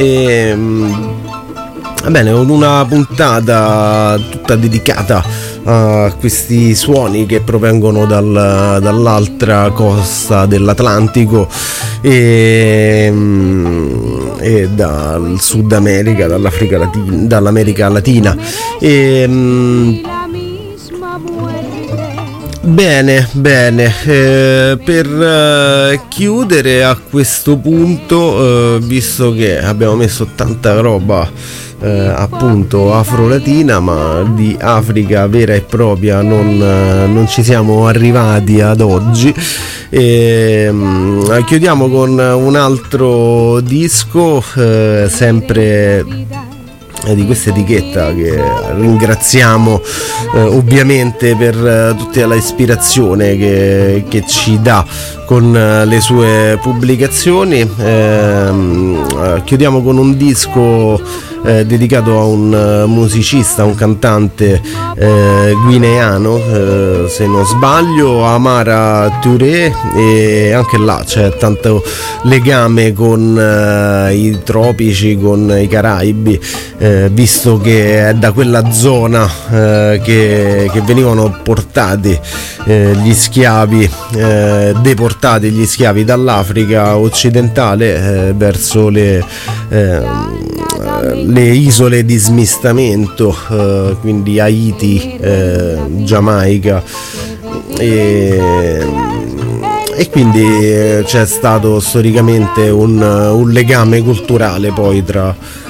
Bene, una puntata tutta dedicata a questi suoni che provengono dall'altra costa dell'Atlantico e dal Sud America, dall'America Latina. Bene, per chiudere a questo punto, visto che abbiamo messo tanta roba appunto afro-latina, ma di Africa vera e propria non ci siamo arrivati ad oggi, chiudiamo con un altro disco sempre di questa etichetta che ringraziamo ovviamente per tutta la ispirazione che ci dà con le sue pubblicazioni. Chiudiamo con un disco dedicato a un musicista, un cantante guineano, se non sbaglio, Amara Touré, e anche là c'è tanto legame con i tropici, con i Caraibi, visto che è da quella zona che venivano portati gli schiavi, deportati gli schiavi dall'Africa occidentale verso le isole di smistamento, quindi Haiti, Giamaica, e quindi c'è stato storicamente un legame culturale poi tra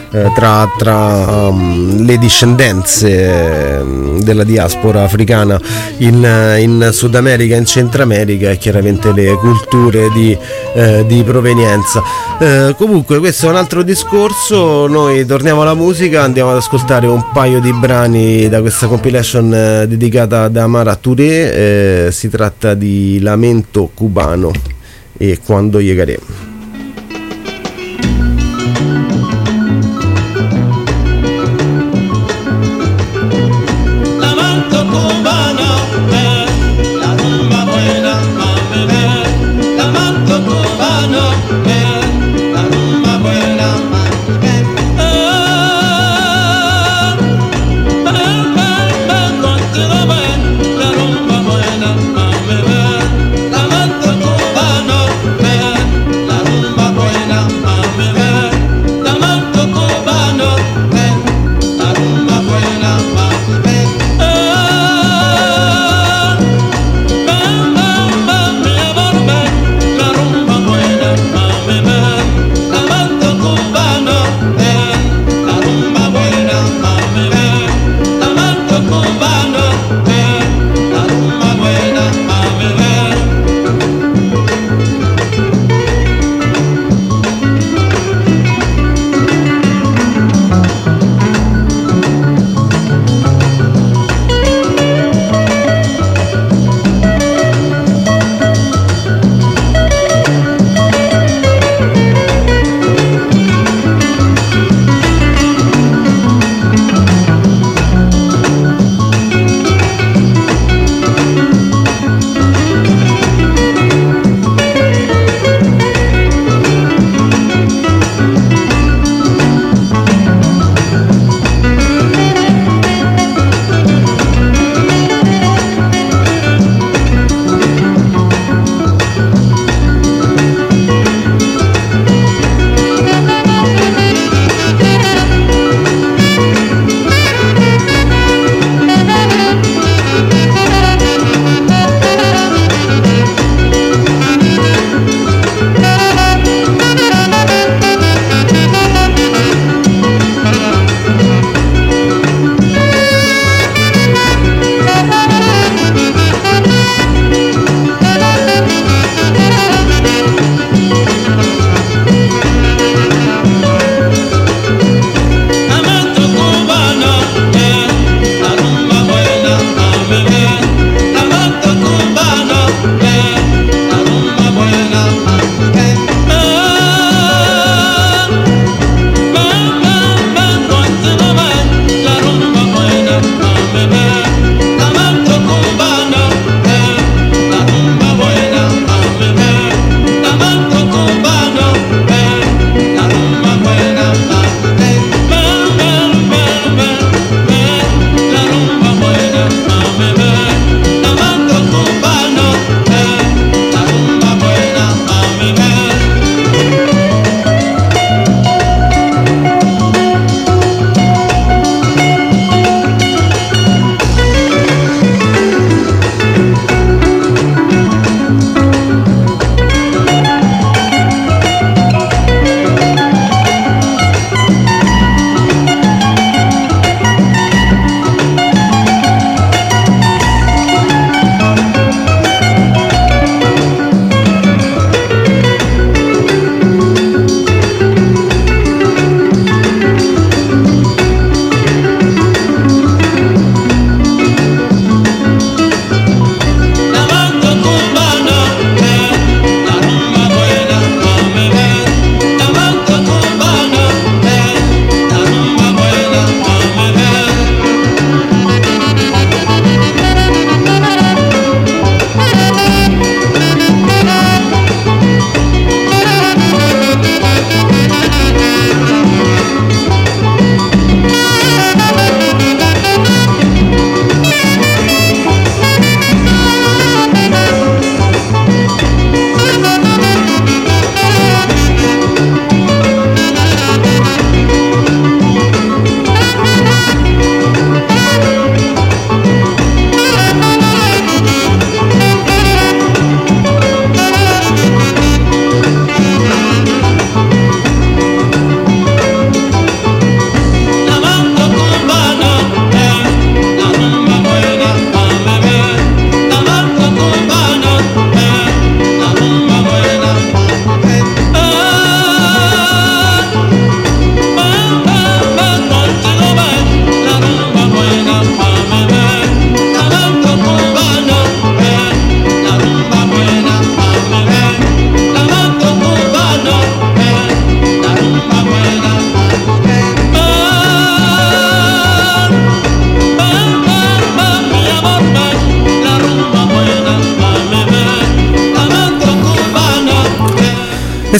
le discendenze della diaspora africana in Sud America, in Centro America, e chiaramente le culture di provenienza. Comunque questo è un altro discorso. Noi torniamo alla musica, andiamo ad ascoltare un paio di brani da questa compilation dedicata ad Amara Touré. Si tratta di Lamento Cubano e Quando Llegaré. La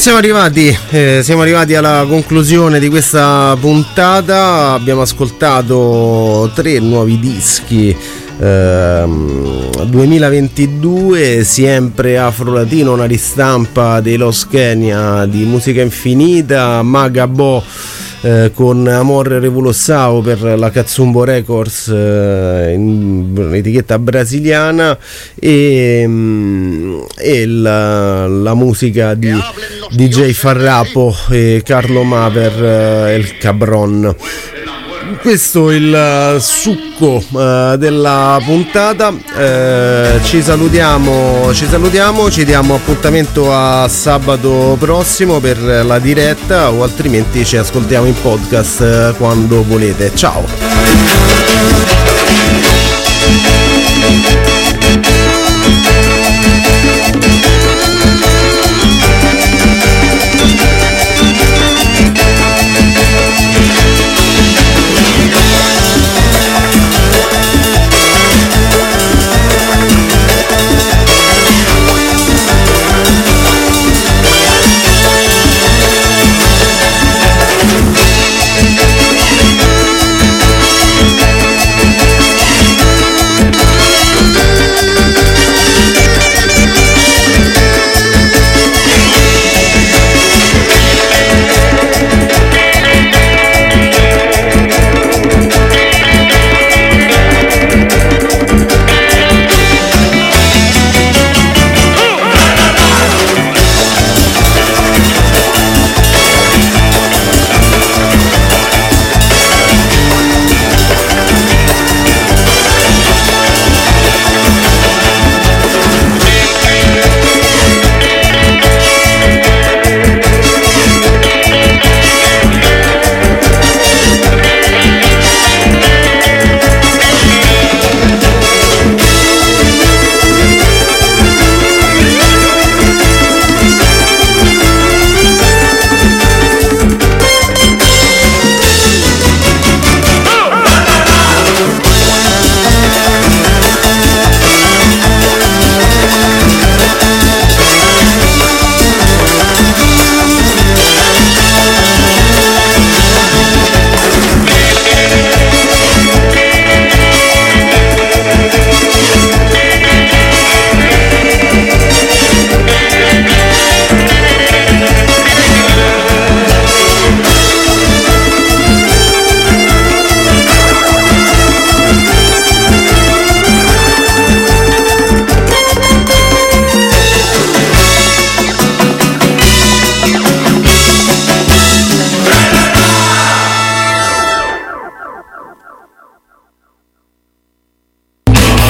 siamo arrivati alla conclusione di questa puntata. Abbiamo ascoltato 3 nuovi dischi 2022, sempre afro-latino, una ristampa dei Los Kenya di Musica Infinita, Magabo con Amor Revolução per la Katsumbo Records, in etichetta brasiliana, e la musica di DJ Farrapo e Carlo Maver, El Cabron. Questo è il succo della puntata. Ci salutiamo, ci diamo appuntamento a sabato prossimo per la diretta, o altrimenti ci ascoltiamo in podcast quando volete. Ciao.